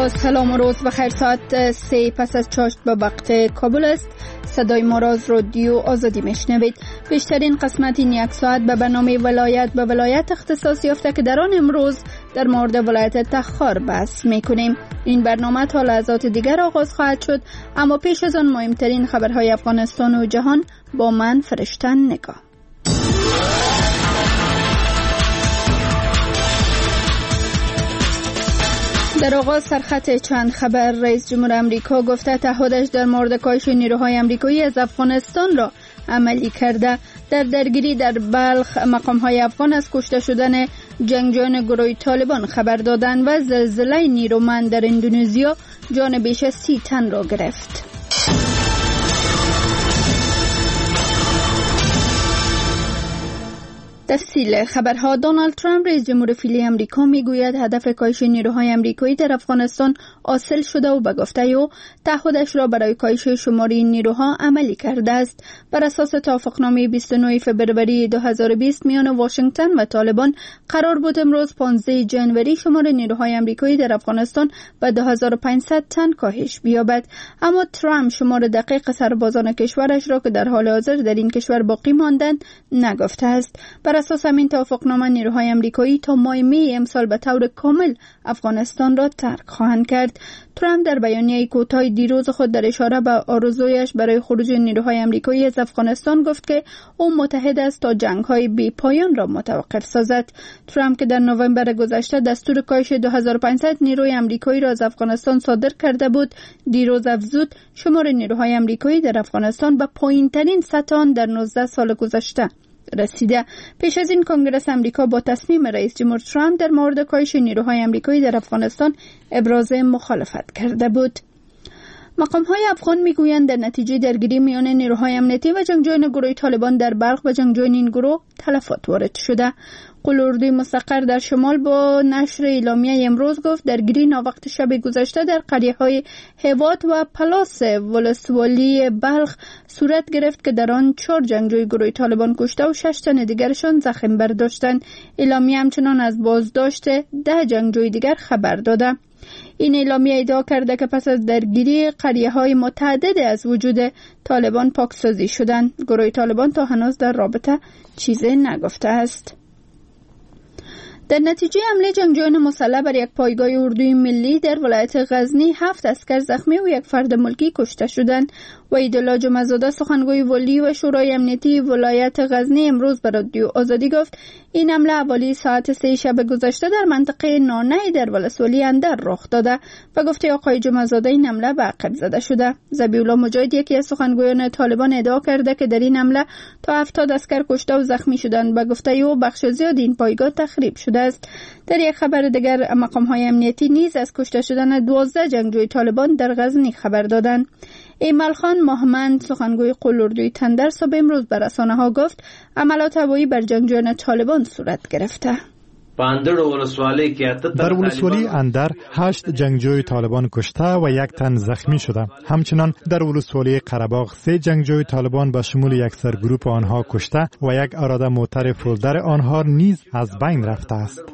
با سلام و روز بخیر. ساعت 3 پس از چاشت به وقت کابل است. صدای ما را از رادیو آزادی میشنوید. بیشترین قسمت این یک ساعت به برنامه ولایت به ولایت اختصاص یافته که در آن امروز در مورد ولایت تخار بحث میکنیم. این برنامه تا لحظات دیگر آغاز خواهد شد، اما پیش از آن مهمترین خبرهای افغانستان و جهان با من فرشته نگاه. در آغاز سرخط چند خبر. رئیس جمهور امریکا گفته تعهدش در مورد کاهش نیروهای امریکایی از افغانستان را عملی کرده. در درگیری در بلخ مقام‌های افغان از کشته شدن جنگجویان گروه طالبان خبر دادند و زلزله نیرومند در اندونزیا جان بیش از 30 تن را گرفت. تفصیل خبرها. دونالد ترامپ رئیس جمهور فعلی امریکا میگوید هدف کاهش نیروهای امریکایی در افغانستان حاصل شده و به گفته او تعهدش را برای کاهش شمار این نیروها عملی کرده است. بر اساس توافقنامه 29 فبروری 2020 میان واشنگتن و طالبان قرار بود امروز 15 جنوری شمار نیروهای امریکایی در افغانستان به 2500 تن کاهش بیابد، اما ترامپ شمار دقیق سربازان کشورش را که در حال حاضر در این کشور باقی ماندند نگفته است. بر اساس همین توافقنامه نیروهای امریکایی تا ماه می امسال به طور کامل افغانستان را ترک خواهند کرد. ترامپ در بیانیه کوتاه دیروز خود در اشاره به آرزویش برای خروج نیروهای امریکایی از افغانستان گفت که او متحد است تا جنگ‌های بی پایان را متوقف سازد. ترامپ که در نوامبر گذشته دستور کاهش 2500 نیروی امریکایی را از افغانستان صادر کرده بود، دیروز افزود شمار نیروهای امریکایی در افغانستان به پایین‌ترین سطح آن در 19 سال گذشته رسیده. پیش از این کنگره امریکا با تصمیم رئیس جمهور ترامپ در مورد کاهش نیروهای امریکایی در افغانستان ابراز مخالفت کرده بود. مقام‌های افغان میگویند در نتیجه درگیری میان نیروهای امنیتی و جنگجویان گروه طالبان در بلخ و جنگجویان این گروه تلفات وارد شده. قول اردوی مستقر در شمال با نشر اعلامیه امروز گفت درگیری ناوقت شب گذشته در قریه‌های هوات و پلاس ولسوالی بلخ صورت گرفت که در آن 4 جنگجوی گروه طالبان کشته و 6 تن دیگرشان زخم برداشتند. اعلامیه همچنان از بازداشت 10 جنگجوی دیگر خبر داده. این اعلامیه ادعا کرده که پس از درگیری قریه‌های متعدد از وجود طالبان پاکسازی شدند. گروه طالبان تا هنوز در رابطه چیزی نگفته است. در نتیجه حمله جنگجویان مسلح بر یک پایگاه اردوی ملی در ولایت غزنی 7 عسکر زخمی و یک فرد ملکی کشته شدند. وحیدالله جمعه‌زاده سخنگوی ولی و شورای امنیتی ولایت غزنی امروز به رادیو آزادی گفت این حمله حوالی ساعت 3 شب گذشته در منطقه نانه در ولسوالی اندر رخ داده و گفته آقای جمعه‌زاده این حمله به عقب زده شده. ذبیح‌الله مجاهد یکی از سخنگویان طالبان ادعا کرده که در این حمله تا 70 عسکر کشته و زخمی شدند و گفته او بخش زیادی این پایگاه تخریب شده است. در یک خبر دیگر مقام‌های امنیتی نیز از کشته شدن 12 جنگجوی طالبان در غزنی خبر دادند. ایمال خان محمد سخنگوی قول اردوی تندر صبح امروز به رسانه‌ها گفت عملات هوایی بر جنگجویان طالبان صورت گرفته. در ولسوالی اندر 8 جنگجوی طالبان کشته و 1 تن زخمی شده. همچنان در ولسوالی قره‌باغ 3 جنگجوی طالبان به شمول یک سرگروپ آنها کشته و 1 اراده موتر فولدر آنها نیز از بین رفته است.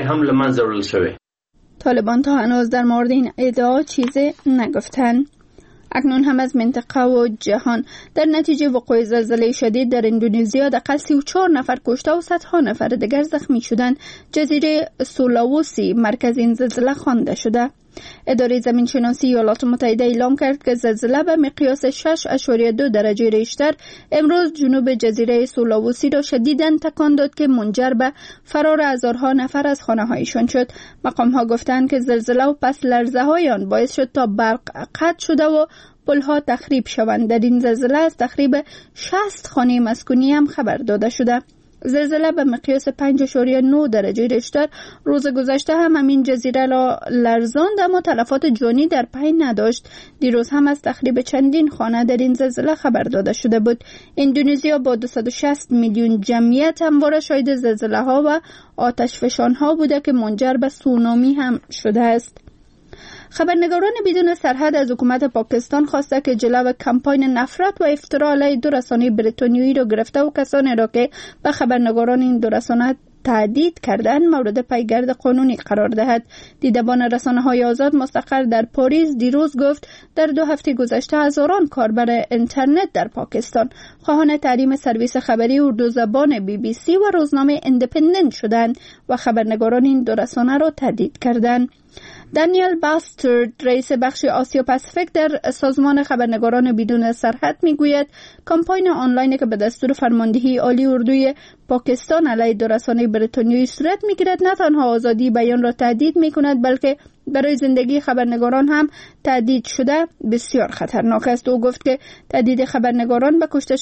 طالبان تا هنوز در مورد این ادعا چیزی نگفتند. اکنون هم از منطقه و جهان. در نتیجه وقوع زلزله شدید در اندونزیا حداقل 34 نفر کشته و صدها نفر دیگر زخمی شدند. جزیره سولاوسی مرکز این زلزله خوانده شده. اداره زمین شناسی ایالات متحده اعلام کرد که زلزله به مقیاس 6.2 درجه ریشتر امروز جنوب جزیره سولاوسی را شدیداً تکان داد که منجر به فرار هزارها نفر از خانه‌هایشان شد. مقام‌ها گفتند که زلزله و پس لرزه‌های آن باعث شد تا برق قطع شده و پل‌ها تخریب شوند. در این زلزله از تخریب 60 خانه مسکونی هم خبر داده شده. زلزله به مقیاس 5.9 درجه ریشتر روز گذشته هم همین جزیره را لرزاند، اما تلفات جانی در پی نداشت. دیروز هم از تخریب چندین خانه در این زلزله خبر داده شده بود. اندونزیا با 260 میلیون جمعیت همواره شاهد زلزله ها و آتش فشان ها بوده که منجر به سونامی هم شده است. خبرنگاران بدون سرحد از حکومت پاکستان خواسته که جلو کمپاین نفرت و افترا علیه دو رسانه بریتانیایی را گرفته و کسانی را که به خبرنگاران این دو رسانه تهدید کردن مورد پیگرد قانونی قرار دهد. دیدبان رسانه‌های آزاد مستقر در پاریس دیروز گفت در 2 هفته گذشته هزاران کاربر اینترنت در پاکستان خواهان تحریم سرویس خبری اردو زبان BBC و روزنامه ایندیپندنت شدند و خبرنگاران این 2 رسانه را تهدید کردند. دانیل باسترد رئیس بخش آسیا پاسیفیک در سازمان خبرنگاران بدون سرحد میگوید کمپاین آنلاینی که به دستور فرماندهی عالی اردوی پاکستان علیه 2 رسانه بریتانیایی صورت میگیرد نه تنها آزادی بیان را تهدید میکند بلکه برای زندگی خبرنگاران هم تهدید شده بسیار خطرناک است. او گفت که تهدید خبرنگاران به کشته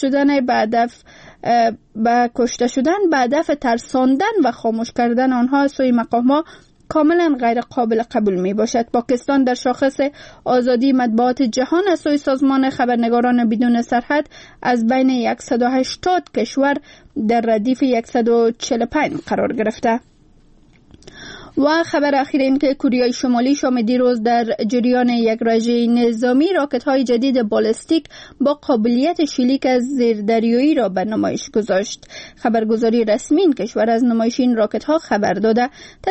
شدن به هدف ترساندن و خاموش کردن آنها از سوی مقام‌ها کاملا غیر قابل قبول می باشد. پاکستان در شاخص آزادی مطبوعات جهان از سوی سازمان خبرنگاران بدون سرحد از بین 180 کشور در ردیف 145 قرار گرفته. و خبر اخیر این که کره شمالی شام دیروز در جریان یک رژه نظامی راکت‌های جدید بالستیک با قابلیت شلیک از زیردریایی را به نمایش گذاشت. خبرگزاری رسمی این کشور از نمایش این راکت‌ها خبر داده.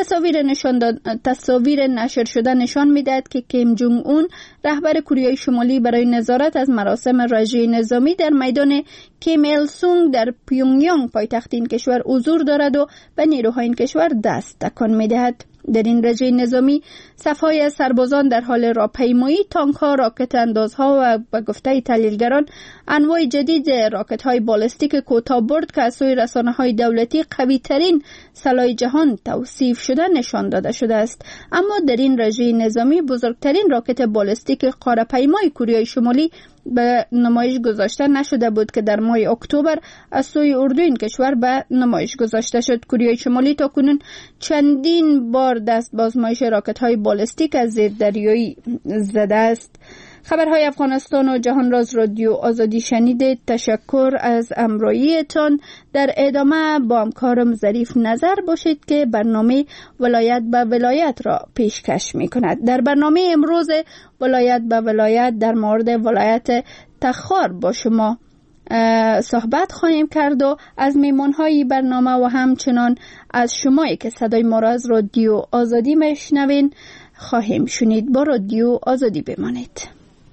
تصاویر نشر شده نشان می‌دهد که کیم جونگ اون رهبر کره شمالی برای نظارت از مراسم رژه نظامی در میدان کیم ایل سونگ در پیونگیانگ پایتخت این کشور حضور دارد و به نیروهای این کشور دست تکان می‌دهد. در این رژه نظامی صف‌های از سربازان در حال راهپیمایی، تانک‌ها، راکت اندازها و به گفته تحلیلگران انواع جدید راکت‌های بالستیک کوتاه‌برد که از سوی رسانه‌های دولتی قوی‌ترین سلاح جهان توصیف شده نشان داده شده است. اما در این رژه نظامی بزرگترین راکت بالستیک قاره‌پیمای کره شمالی به نمایش گذاشته نشده بود که در ماه اکتبر از سوی اردو این کشور به نمایش گذاشته شد. کره شمالی تاکنون چندین بار دست به آزمایش راکت‌های بالستیک از زیردریایی زده است. خبرهای افغانستان و جهان راز رادیو آزادی شنیدید. تشکر از همراهیتان. در ادامه با همکارم ظریف نظر باشید که برنامه ولایت به ولایت را پیشکش می کند. در برنامه امروز ولایت به ولایت در مورد ولایت تخار با شما صحبت خواهیم کرد و از میمونهای برنامه و همچنان از شمایی که صدای ما را از رادیو آزادی میشنوین خواهیم شنید. با رادیو آزادی بمانید.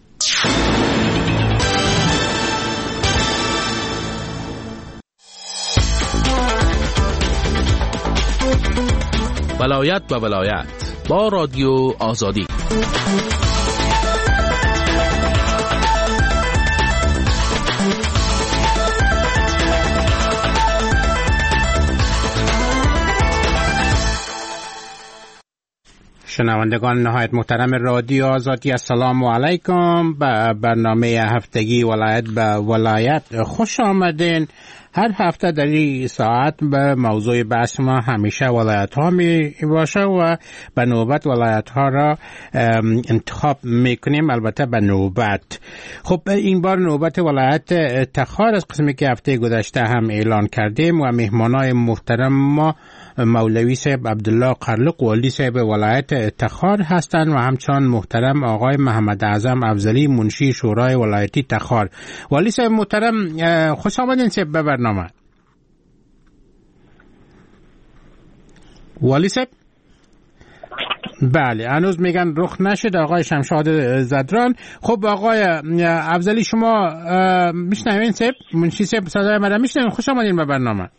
ولایت به ولایت با رادیو آزادی. شنوندگان نهایت محترم رادیو آزادی، السلام علیکم. به برنامه هفتگی ولایت به ولایت خوش آمدین. هر هفته در این ساعت به موضوع بحث ما همیشه ولایت ها می باشه و به نوبت ولایت ها را انتخاب می کنیم، البته به نوبت. خب این بار نوبت ولایت تخار از قسمی که هفته گذشته هم اعلان کردیم و مهمانای محترم ما مولوی صاحب عبدالله قرلق والی صاحب ولایت تخار هستند و همچنان محترم آقای محمد اعظم افضلی منشی شورای ولایتی تخار. والی صاحب محترم خوش آمدین صاحب به برنامه. والی صاحب بله، هنوز میگن رخ نشد. آقای شمشاد زدران. خب آقای افضلی شما میشنوین صاحب؟ منشی صاحب صدای من میشنوین؟ خوش آمدین به برنامه.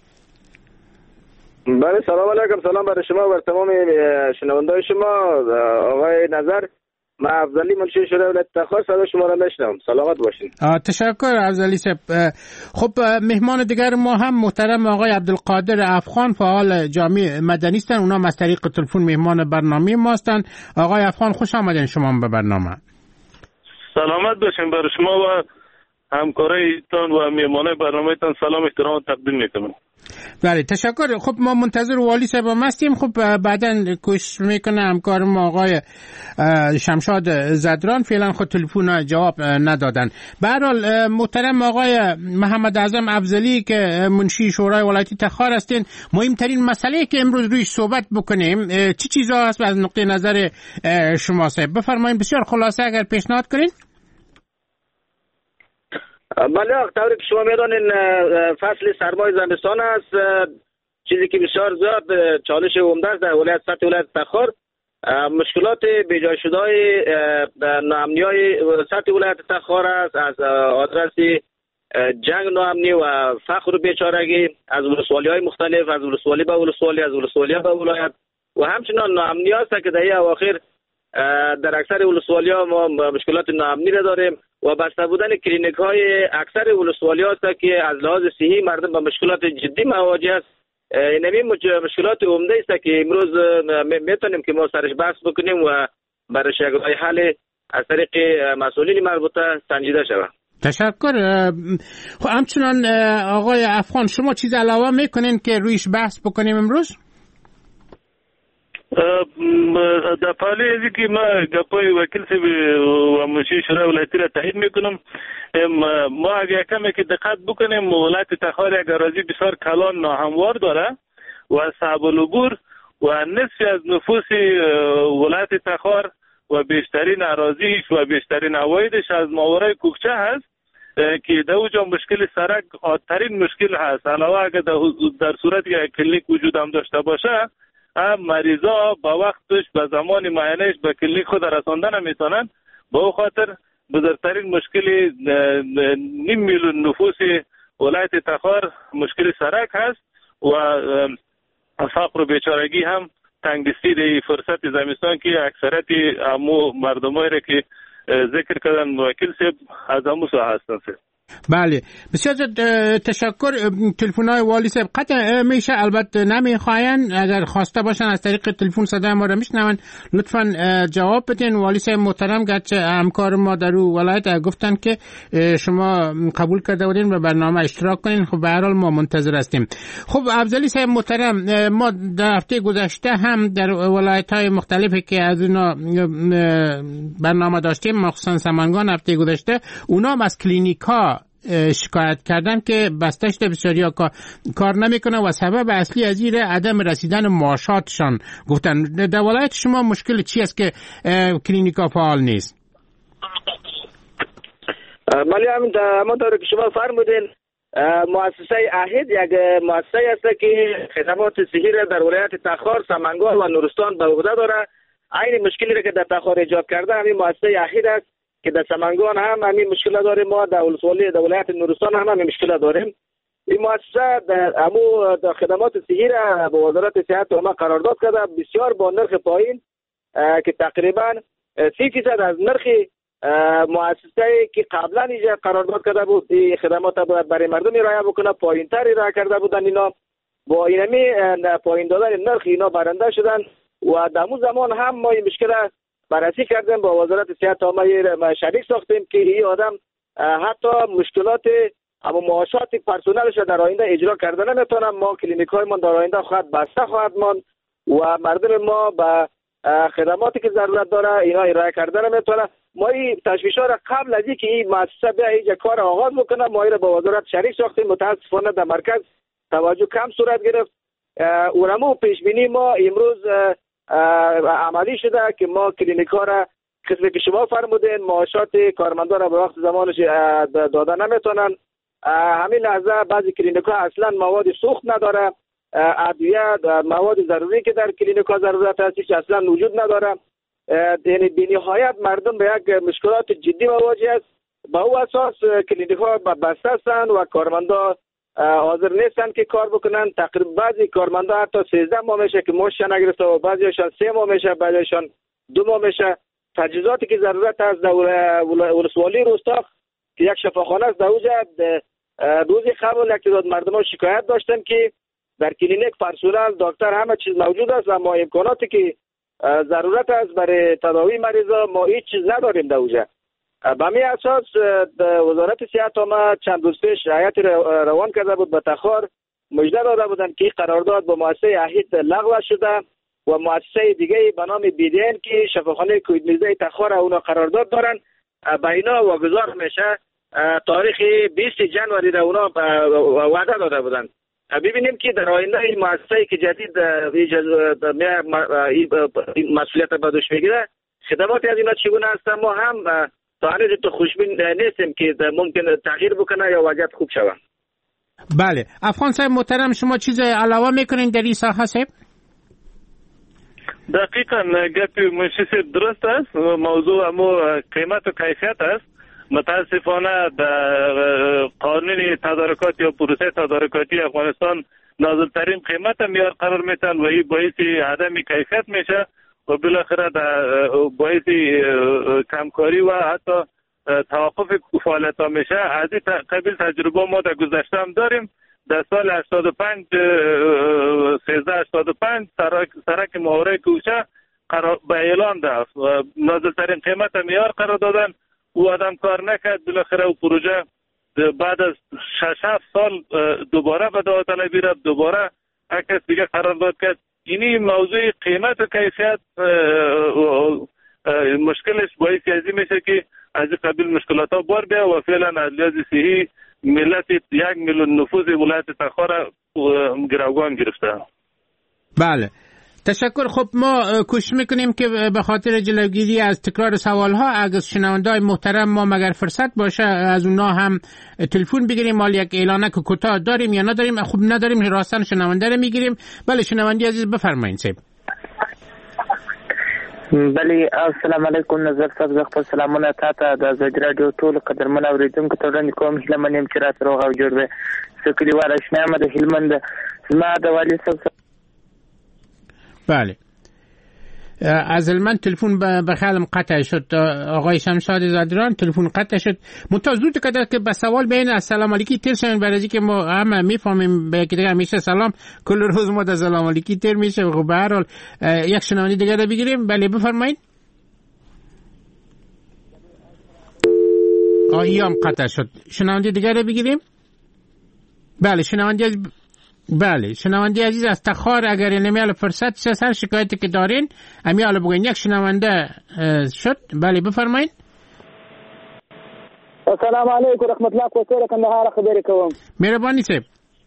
بله سلام علیکم. سلام برای شما و تمام شنوندگان شما. آقای نظر، من افضلی منشی شورای ولایت تخار صدا شما را میشنوم. سلامت باشین. تشکر افضلی صاحب. خب مهمان دیگر ما هم محترم آقای عبدالقادر افغان فعال جامعه مدنی هستند. اونا از طریق تلفن مهمان برنامه ما هستند. آقای افغان خوش آمدین شما به برنامه. سلامت باشین. برای شما و همکارایتان و مهمانای برنامه‌تان سلام احترام تقدیم میکنم. بله تشکر. خب ما منتظر والی صاحب هستیم. خب بعداً کوشش میکنه همکارم آقای شمشاد زدران، فعلا خود تلفن جواب ندادن. به هر حال محترم آقای محمد اعظم افضلی که منشی شورای ولایتی تخار هستین، مهمترین مسئله که امروز رویش صحبت بکنیم چی چیزا هست از نقطه نظر شما صاحب؟ بفرمایید بسیار خلاصه اگر پیشنهاد کنین. بله، طوری که شما میدانین فصل سرمای زمستان است. چیزی که بسیار زیاد چالش عمده است در ولایت سطح ولایت تخار، مشکلات بیجای شده های ناامنی های سطح ولایت تخار است، از آدرس جنگ ناامنی و فقر و بیچارگی از ولسوالی های مختلف، از ولسوالی به ولسوالی، از ولسوالی به ولایت، و همچنان ناامنی است که در اواخر در اکثر ولسوالی ها ما مشکلات ناامنی را داریم و بسته بودن کلینیک های اکثر ولسوالی است که از لحاظ صحی مردم با مشکلات جدی مواجه است. این مشکلات عمده است که امروز میتونیم که ما سرش بحث بکنیم و برای راه حل از طریق مسئولین مربوطه سنجیده شود. تشکر. همچنان آقای افغان، شما چیز علاوه میکنین که رویش بحث بکنیم امروز؟ در پالی ازی که ما گپای وکیل سی و منشی شورای ولایتی را تایید میکنم. ما اگر کمی که دقت بکنیم ولایت تخار یک اراضی بسیار کلان ناهموار داره و صعب العبور و نصف از نفوس ولایت تخار و بیشترین اراضیش و بیشترین عوایدش از ماورای کوکچه هست که در اوجا مشکل سرک عادترین مشکل هست. علاوه اگر در صورت یک کلینیک وجود هم داشته باشه، مریضا با وقتش به زمان معاینهش به کلینیک خود رساندن نمیتونن. به او خاطر بزرگترین مشکل 5 میلیون نفوس ولایت تخار مشکل سرک هست و فقر و بیچارگی هم تنگدستی در فرصت زمستان که اکثریت امو مردمایی را که ذکر کردن وکیل صاحب از امو ساحه هستند. بله، بسیار تشکر. تلفن‌های والی صاحب قطع میشه، البته نمیخواین، اگر خواسته باشن از طریق تلفن صدای ما را میشنون لطفاً جواب بدین. والی صاحب محترم گرچه همکار ما در ولایت گفتن که شما قبول کرده بودین و برنامه اشتراک کنین، خب به هر حال ما منتظر هستیم. خب افضلی صاحب محترم، ما در هفته گذشته هم در ولایت‌های مختلفی که از اینا برنامه داشتیم، مخصوصا سمنگان هفته گذشته، اونا از کلینیک‌ها شکایت کردن که بستشت بسیاریا کار نمیکنه و سبب اصلی از این عدم رسیدن معاشاتشان گفتن. در ولایت شما مشکل چی است که کلینیکا فعال نیست؟ ولی همونطور که شما فرمودین، مؤسسه اهید یک مؤسسه است که خدمات صحی را در ولایت تخار، سمنگان و نورستان به عهده داره. عین مشکلی را که در تخار ایجاد کرده همین مؤسسه اهید است که در سمنگان هم همین مشکل داریم، ما در ولایت نورستان هم همین مشکل داریم. این مؤسسه در خدمات صحی را با وزارت صحت عامه قرارداد کرده، بسیار با نرخ پایین که تقریبا 30% از نرخ مؤسسه‌ای که قبلا اینجا قرارداد کرده بود این خدمات را برای مردم ارائه بکنه، پایین‌تر ارائه کرده بودن. اینا با اینمی پایین دادن نرخ اینا برنده شدن و در اون زمان هم ما این مشکل بررسی کردیم، با وزارت صحت عامه شریک ساختیم که این آدم حتی مشکلات اما معاشات پرسنلش در آینده اجرا کردن نمیتونن. ما کلینیک‌های ما در آینده خواهد بسته خواهد ماند و مردم ما به خدماتی که ضرورت داره اینا ارائه کردن نمیتونه. ما این تشویش‌ها را قبل از اینکه این مؤسسه به اینجا کار آغاز بکنه ما را با وزارت شریک ساختیم. متاسفانه در مرکز توجه کم صورت گرفت. اونمو پیش بینی ما امروز عملی شده که ما کلینیک‌ها را قسمی که شما فرمودین معاشات کارمندان را به وقت زمانش دادن نمیتونن. همین لحظه بعضی کلینیک‌ها اصلا مواد سوخت نداره، ادویه مواد ضروری که در کلینیک‌ها ضرورت هستش اصلا وجود نداره. یعنی بی‌نهایت مردم به یک مشکلات جدی مواجه است. با او اساس کلینیک‌ها بسته هستند و کارمندا حاضر نیستن که کار بکنن. تقریبا بعضی کارمندا حتی 13 ماه میشه که معاش نگرفته و بعضیشان 3 ماه میشه، بعضیشان 2 ماه میشه. تجهیزاتی که ضرورت است در ولسوالی روستا که یک شفاخانه است در اونجا روزی قبل یک تعداد مردم شکایت داشتن که در کلینیک پرسنل دکتر همه چیز موجود است و ما امکاناتی که ضرورت است برای تداوی مریضا ما هیچ چیز نداریم در اونجا. به همین اساس وزارت صحت عامه چند روز پیش هیئت روان کرده بود به تخار، مژده داده بودند که قرارداد با مؤسسه اهید لغو شده و مؤسسه دیگه به نام بیدین که شفاخانه کوید-19 تخار اونا قرارداد دارن به اینا واگذار میشه. تاریخ 20 جنوری را اونا وعده داده بودند. ببینیم که در آینده این مؤسسه‌ای که جدید مسئولیت به دوش میگیره خدماتی از اینا چگونه هستن. ما هم تا هنوز تو خوشبین نیستیم که ممکن تغییر بکنه یا وضعیت خوب شود. بله افغان صاحب محترم، شما چیز علاوه میکنین در این ساحه صاحب؟ دقیقاً گپی منشی درست است. موضوع امو قیمت و کیفیت است. متاسفانه در قانون تدارکات یا پروسه تدارکاتی افغانستان نازلترین قیمت میار قرار میتن و این باعث عدم کیفیت میشه و بالاخره باعث کمکاری و حتی توقف فعالیت ها میشه. از این قبیل تجربه ما در گذشته هم داریم. در سال 85 1385 سرک محوره کوچه به اعلان رفت و نازلترین قیمت میار قرار دادن. او آدم کار نکرد، بالاخره او پروژه بعد از 6-7 سال دوباره به داوطلبی رفت، دوباره کس دیگه قرارداد کرد. اینی موضوع قیمت و کیفیت مشکلش باعث ازی میشه که از قبیل مشکلات ها بار بیا و فعلا از لحاظ صحی ملت 1 میلیون نفوذ ولایت تخار گروگان گرفته. بله تشکر. خب ما کوشش میکنیم که به خاطر جلوگیری از تکرار سوال ها اگر شنوندای محترم ما مگر فرصت باشه از اونا هم تلفن بگیریم. مال یک اعلانه که کوتاه داریم یا نداریم؟ خب نداریم، راستن شنونده رو میگیریم. بله شنوندی عزیز بفرمایید صاحب. بله السلام علیکم. نظر صاحب زه خپل سلامونه تاته د ازادي راډیو ټول قدرمن اوریدونکو ته وړاندې کوم. هیله من یم چې راته روغ او جوړ وي. زه کلیوال اشنا یم د هلمند. زما د والي صاحب. بله از من تلفن به خیالم قطع شد. آقای شمشاد زادران تلفن قطع شد. متوجه کده که به سوال بین السلام علیکی تیر شدن، برای که ما همه میفهمیم به یکی دیگه همیشه سلام کل روز ما در سلام علیکی تیر میشه. خب به هر حال یک شنونده دیگه رو بگیریم. بله بفرمایید. ایام قطع شد. شنونده دیگه رو بگیریم. بله شنونده عزیز از تخار اگر نمیال فرصت هر شکایتی که دارین امیال بگوین. یک شنونده شد. بله بفرمایید. السلام علیکم رحمت الله کوڅه کندهار خبرې کوم. مهرباني صاحب.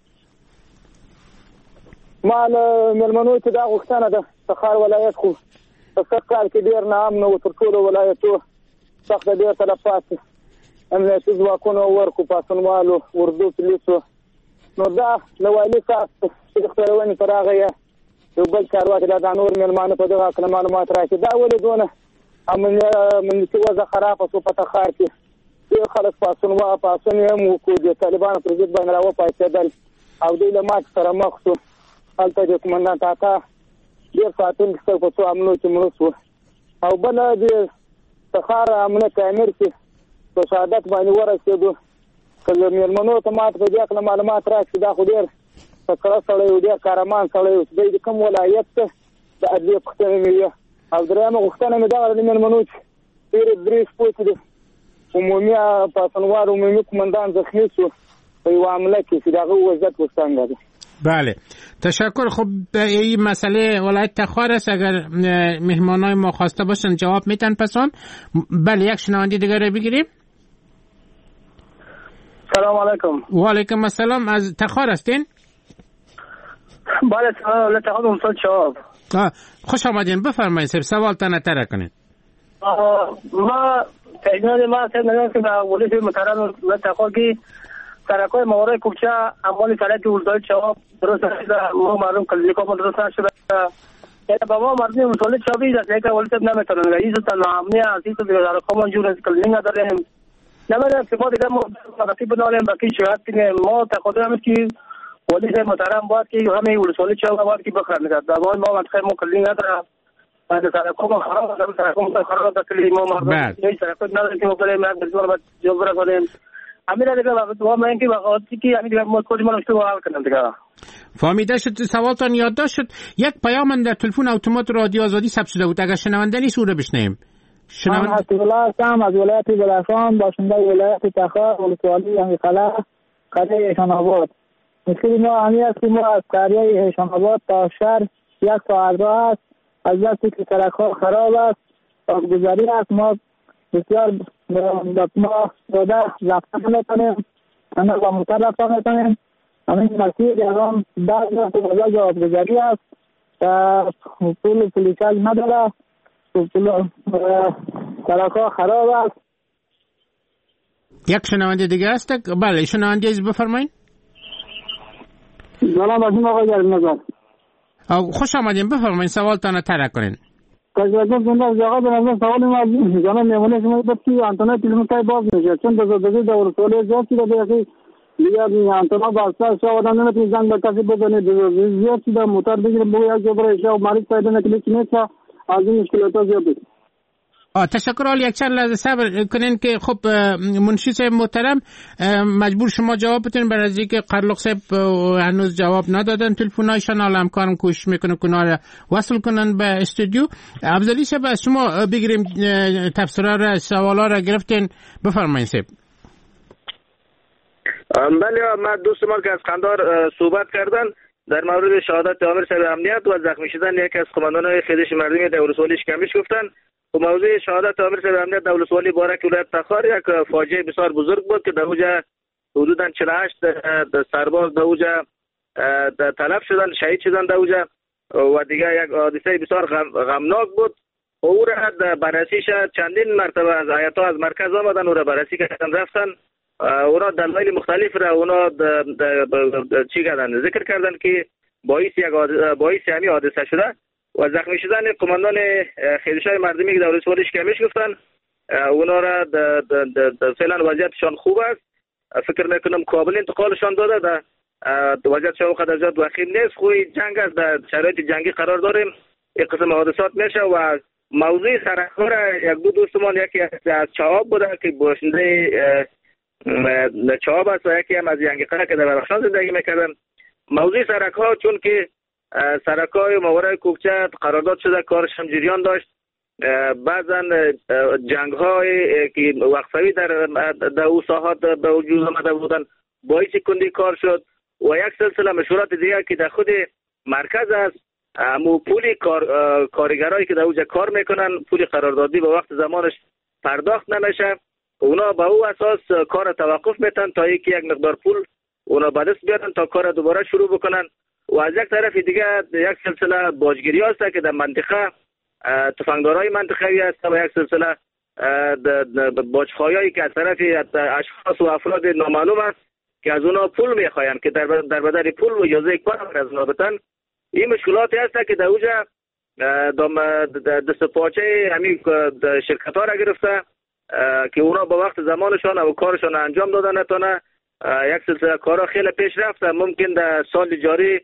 ما له ملمنو چې دا غوښتنه ده تخار ولایت خو په سرکار کې ډیر نام نو تر ټولو ولایتو سخت ډیر تلفات امنیتي ځواکونو ورکو پاسنوالو اردو پولیسو نو دا نو والي صاحب چې خبرونه پراغه یو بل کاروات دا نور ملمانو په دغه کلمه معلومات راکړي. دا ولې دونه امنیتي وضع خراب او په تخار کې یو خلک پاسن هم کو د طالبانو پر ضد باندې راو پاتېدل او د لمات سره مخ شو. هلته د کمانډانت آتا ډیر ساتل څه په څو امنو کې مرسو او بل د تخار امنیت امیر کې په شهادت باندې ورسېدو. کله مېلمنو ته ماته په دې کله معلومات راکړي دا خو ډیر فکر سره یو ډیر کارمان سره یو د کوم ولایت ته د ادلې پښتنه مې او درېمه غوښتنه مې دا د مېلمنو چې درې سپوږمۍ عمومي پاسنوار عمومي کمانډان زخمی شو په یو عمله کې چې دغه وضعیت وسنګ ده. بله تشکر. خب این مسئله ولایت تخار است. اگر مهمانای ما خواسته باشن جواب میتن پسان. بله یک شنونده دیگه رو بگیریم. سلام علیکم. و علیکم السلام. از تخار هستین؟ بله ولایت تخار امسال شعب. خوش آمدین. بفرمایید سوال تنه کنید. ما پیشنهاد ما است که با ولایت محترم ولایت تخار کی سرکای مورای کوچه اموال سرک ولایت شعب درست ما معلوم کلی کوم درست شده. یا بابا مردم مسئله چابی است که ولایت نمیتونن رئیس تنظیمی عزیز دیگر کوم جور کلی نداریم. نمیدونم که ما دیگه مقاطی بنالیم باقی شاید که ما تقاضا که ولایت محترم باید که همه ولایت شعب باید که بخرن کرد. دوای ما منطقه ما کلی نداره. بعد سرکوم خراب است. سرکوم خراب است کلی ما مردم این سرکوم نداره که مقاله ما بسیار جبران کنیم. امیر دیگه وقت ما اینکه وقتی که امیر دیگه ما کلی ما رو حل کنیم دیگه. فهمیده شد. سوالتان یادداشت شد. یک پیام در تلفن اتومات رادیو آزادی ثبت شده بود. اگر شنونده نیست او رو بشنویم. من حسیب‌الله هستم از ولایت بلخان، باشنده ولایت تخار، ولسوالی قریه ایشان آباد. مشکل ما همین است که ما از قریه ایشان آباد تا شهر 1 ساعت راه است. از وقتی که سرک‌ها خراب است آبگذاری است. ما بسیار ما داده رفتن نمی‌تونیم، انا با موتر رفتن نمی‌تونیم. همین مسیر جرام بعض وقت آبگذاری است پول پلیسال نداره. سرک‌ها خراب است. یک شنونده دیگه است. بله شنونده عزیز بفرمایید. سلام باشین آقای گرم‌نظر. خوش آمدین، بفرمایید سوالتان طرح کنین. تشکر کنم جناب. به نظر سوال ما جناب میمونه شما بود که آنتنا تلفن کای باز میشه، چون دو دور سوال زیاد شده دیگه دیگه آنتنا باستا شو آدم نمیتونه زنگ به کسی بزنه، زیاد شده موتور بگیره بگه یک جبر شو مالک پیدا نکنه که از این مشکلات زیاد. تشکر. حال یک چند لحظه صبر کنین که خب منشی صاحب محترم مجبور شما جواب بدین، برای از اینکه قرلق صاحب هنوز جواب ندادن تلفن‌هایشان، حالا همکارم کوشش میکنه که اونا رو وصل کنن به استودیو. افضلی صاحب از شما بگیریم تفسیرها را، سوالا را گرفتین، بفرمایید صاحب. بله، من دوست ما که از قندهار صحبت کردن در مورد شهادت آمر صاحب امنیت و زخمی شدن یکی از قماندان‌های خیزش مردمی دولت‌ولی شکمش گفتن. و موضوع شهادت آمر صاحب امنیت دولت‌ولی بارک ولایت تخار یک فاجعه بسیار بزرگ بود که در اوجه حدوداً 48 سرباز در اوجه تلف شدن، شهید شدن در اوجه و دیگه یک حادثه بسیار غمناک بود. او را بررسیش چندین مرتبه از هیئت‌ها از مرکز آمدن، او را بررسی کردن، رفتن اونا دلایل مختلف را اونا چی کردن، ذکر کردن که باعث همین حادثه شده و زخمی شدن قماندان خیزش‌های مردمی که دولت‌ولی شکمش گفتن. اونا را فعلا وضعیتشان خوب است، فکر میکنم کابل انتقالشان داده، در وضعیتشان اونقدر زیاد وخیم نیست. خوی جنگ است، در شرایط جنگی قرار داریم، یک قسم حادثات میشه. و موضوع سرکار یک دو دوستمان، یکی از چهاب بوده که باشنده چهاب است و یکی هم از ینگیقه که در بدخشان زندگی میکردن. موضوع سرک‌ها چون که سرک‌های ماورای کوکچه قرارداد شده، کارش هم جریان داشت، بعضا جنگ‌های که وقفه‌ای در او ساحات به وجود آمده بودن باعث کندی کار شد و یک سلسله مشورات دیگر که در خود مرکز است، امو پولی کارگرایی که در اوجه کار میکنن پولی قراردادی به وقت زمانش پرداخت نمیشه، اونا به او اساس کار توقف میتن تا یک مقدار پول اونا به دست بیارن تا کار دوباره شروع بکنن. و از یک طرف دیگه یک سلسله باجگیری هست که در منطقه تفنگدارای منطقه‌ای هست و یک سلسله باجخواهایی که از طرف اشخاص و افراد نامعلوم است که از اونا پول میخواین که در بدل پول و اجازه کار از اونا بتن. این مشکلاتی هست که در اوجه دست پاچه همین شرکت ها را گرفته که اونا با وقت زمانشان و کارشان انجام دادن نتونه. یک سلسله کارا خیلی پیش رفته، ممکن در سال جاری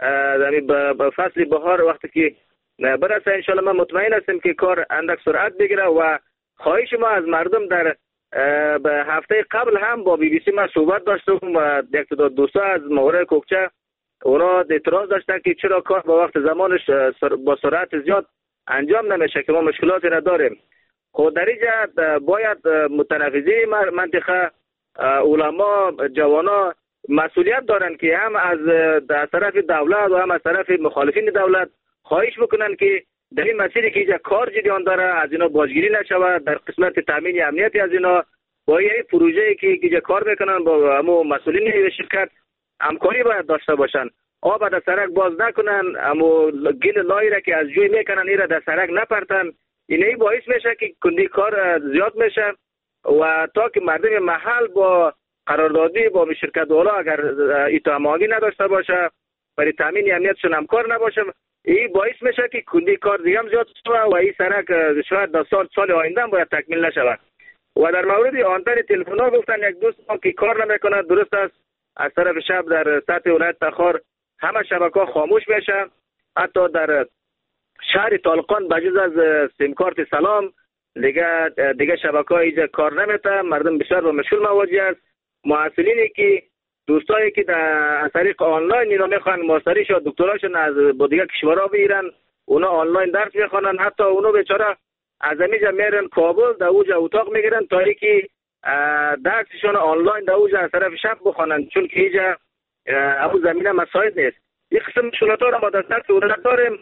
به فصل بهار وقتی که برسه انشالله من مطمئن هستم که کار اندک سرعت بگیره. و خواهش ما از مردم در به هفته قبل هم با بی بی سی ما صحبت داشتم و یک تعداد دوستا از ماورای کوکچه اونا اعتراض داشتن که چرا کار با وقت زمانش با سرعت زیاد انجام نمیشه که ما مشکلاتی را داریم. خود در اینجا باید متنفذی منطقه، علما، جوانا مسئولیت دارن که هم از طرف دولت و هم از طرف مخالفین دولت خواهش بکنن که در این مسیری که اینجا کار جریان داره از اینا باجگیری نشود، در قسمت تامین امنیتی از اینا با این پروژه‌ای که اینجا کار میکنن با همو مسئولین شرکت همکاری باید داشته باشن. آب در سرک باز نکنن، همو گل لای را که از جوی میکنن این را در سرک نپرتن. اینایی باعث میشه که کندی کار زیاد میشه و تا که مردم محل با قراردادی با شرکت والا اگر اتهاماتی نداشته باشه، برای تامین امنیتشون همکار نباشه، این باعث میشه که کندی کار دیگه هم زیاد شود و این سرک شاید در سال آینده هم باید تکمیل نشود. و در مورد آنتن تلفن ها گفتن یک دوست ما که کار نمیکنه، درست است، از طرف شب در سطح ولایت تخار همه شبکه خاموش میشه، حتی در شهر طالقان بجز از سیم کارت سلام دیگه شبکه‌ها اینجا کار نمیته، مردم بسیار با مشکل مواجه است. محصلینی که دوستایی که در طریق آنلاین اینا میخوان ماستری شد دکتراشون از با دیگه کشورها بیرن، اونا آنلاین درس میخوانن، حتی اونا بیچاره از اینجا میرن کابل در اوجا اتاق میگیرن تا اینکه درسشون آنلاین در اوجا از طرف شب بخوانن، چون که اینجا اون زمینه مساعد نیست. یک قسم مشکلات‌ها را ما در سطح ولایت داریم.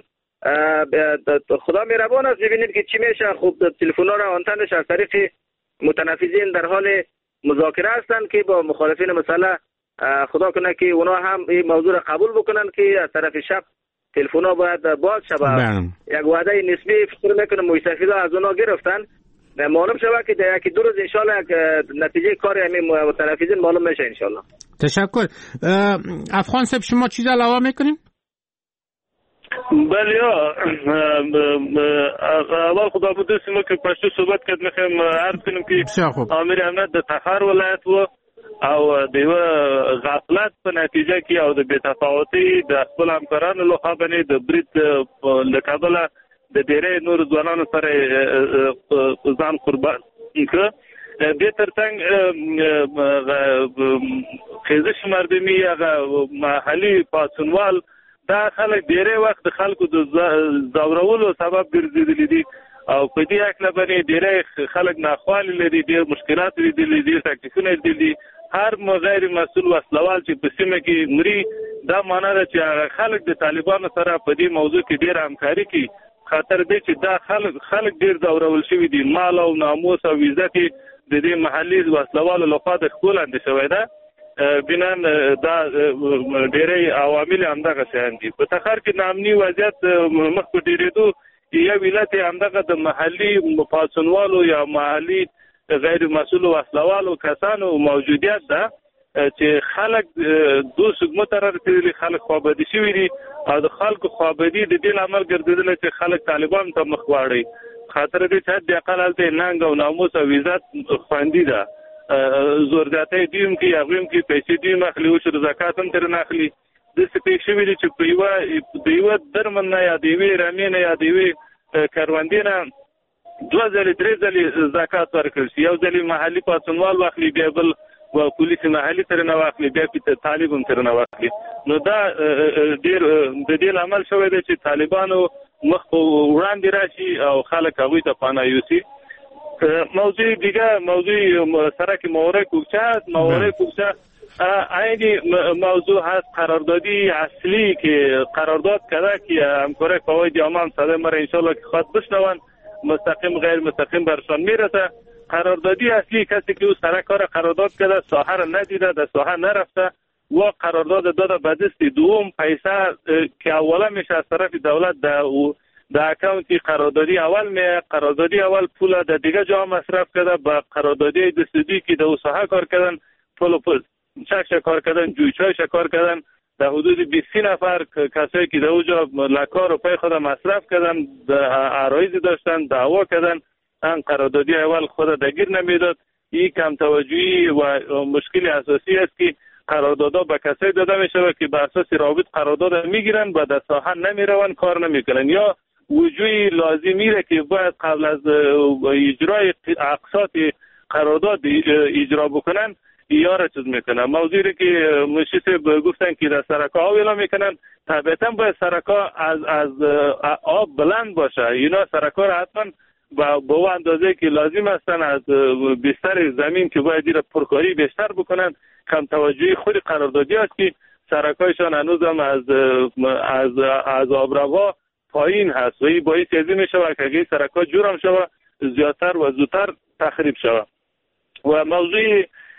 خدا مهربان است ببینید که چی میشه. خوب تلفن‌ها را آنتنش از طریق متنفذین در حال مذاکره هستند که با مخالفین مسئله خدا کنه که اونا هم این موضوع را قبول بکنن که از طرف شب تلفن‌ها باید باز شود. یک وعده نسبی فکر میکنم مستفیدا از اونا گرفتن، معلوم شود که در یکی دو روز ان شاء الله نتیجه کار همین متنفذین معلوم میشه ان شاء الله. تشکر. افغان صاحب شما چیز علاوه میکنین؟ بله اول خدا بودست ما که پشتو صحبت کرد میخوایم عرض کنیم که امیر امنیت د تخار ولایت و او د غفلت په نتیجه کې او د بېتفاوتۍ د خپل همکارانو لخوا باندې د برید له کبله د ډېرې نور ځوانانو سره ځان قربان کړ. دې ترڅنګ خیزش مردمي هغه محلي پاڅونوال دا خلک ډېری وخت د خلکو د ځورولو سبب ګرځېدلي دي او په دې اړه باندې ډېری خلک ناخوالې لري، ډېر مشکلات لیدلي دي، تکلیفونه لیدلي. هر غیر مسؤل وسلوال چې په سیمه کې مري دا معنا ده چې خلک د طالبانو سره په دې موضوع کې ډېر همکاري کوي، خاطر دې چې دا خلک ډېر ځورول شوي دي. مال او ناموس او عزت د دې محلي وسلوالو لخوا د ښکولاندې شوی ده. بنان دا ډېری عوامل همدغه شیان دي. په تخار کې نامني وضعیت مخ په ډېرېدو یو علت همدغه د محلي پاڅونوالو یا محلي غیر مسؤل وسلوالو کسانو موجودیت ده چې خلک دو سګمه تر رسېدلي، خلک خوابدي شوي دي او د خلکو خوابدي د دې لامل ګرځېدلی چې خلک طالبان ته مخ واړوي. خاطر دې چې حد اقل هلته ننګ او ناموس او عزت خوندي ده. زور زیاتی دیم کې هغوی هم کې پیسې دیم اخلي، عشر زکات هم ترې نه اخلي. داسې پېښ شوي دي چې د یوه درمن نه یا د یوې رمې نه یا د یوې کروندې نه 2 ځلې 3 ځلې زکات ورکړل شي، یو ځلې محلي پاڅونوال واخلي، بیا بل پولیس محلي ترې نه واخلي، بیا طالب هم ترې نه واخلي. نو دا ډېر د دې لامل شوی دی چې طالبانو مخ په وړاندې راشي او خلک هغوی ته پناه یوسي. موضوع دیگه موضوع سرک موارد کوچه عینی موضوع هست. قراردادی اصلی که قرارداد کرده که همکاری فواید عامه هم صدای ما را انشالله که خواهد بشنوند مستقیم غیر مستقیم برشان میرسه. قراردادی اصلی کسی که او سرک را قرارداد کرده ساحه را ندیده، در ساحه نرفته و قرارداد داده به دست دوم پیسه که اولا میشه از طرف دولت در اکاونتی قراردادی اول قراردادی اول پول در دیگه جا مصرف کرده، با قراردادی دستوری که در ساحه کار کردن پول چکش کار کردن، جویچایش کار کردن، در حدود 20 نفر کسایی که در اونجا لکار و پای خود مصرف کردن، عرایضی داشتن، دعوا کردن. ان قراردادی اول خود دگیر نمیداد. این کم توجهی و مشکل اساسی است که قراردادها به کسایی داده میشه که به اساس رابط قرارداد میگیرن و در ساحه نمیرون، کار نمیکنن، یا وجوهی لازمی را که باید قبل از اجرای اقساط قرارداد اجرا بکنن یا را چیز میکنن. موضوعی که مشیسه گفتن که در سرکا آویلا میکنن، طبیعتا باید سرکا از آب بلند باشه. اینا سرکا را حتما با او اندازه که لازم هستن از بستر زمین که باید را پرکاری بیشتر بکنن. کم توجهی خود قراردادی است که سرکایشان هنوز هم از آبروا پایین هست و این باعث ازی می شود که اگه سرکا جورم شود زیادتر و زودتر تخریب شود. و موضوع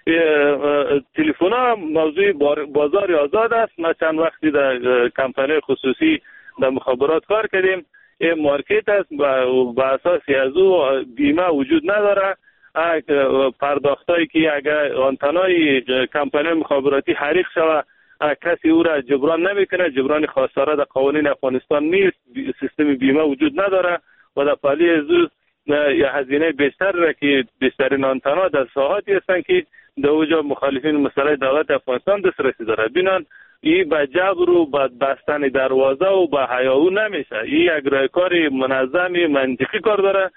تلفن ها موضوع بازار آزاد است. ما چند وقتی در کمپانی خصوصی در مخابرات کار کردیم. این مارکت است و به اساس از او بیمه وجود نداره. پرداختایی که اگر آنتنای کمپانی مخابراتی حریق شود کسی او را جبران نمیکنه. جبران خسارت در قوانین افغانستان نیست، سیستم بیمه وجود نداره و در پالی از یا هزینه بیشتر را که بیشترین آنتنا در ساحاتی هستند که در اوجا مخالفین مسئله دولت افغانستان دسترسی داره. بینان این با جبر و با بستن دروازه و با حیاهو نمیشه. این یک راهکار منظمی منطقی کار داره.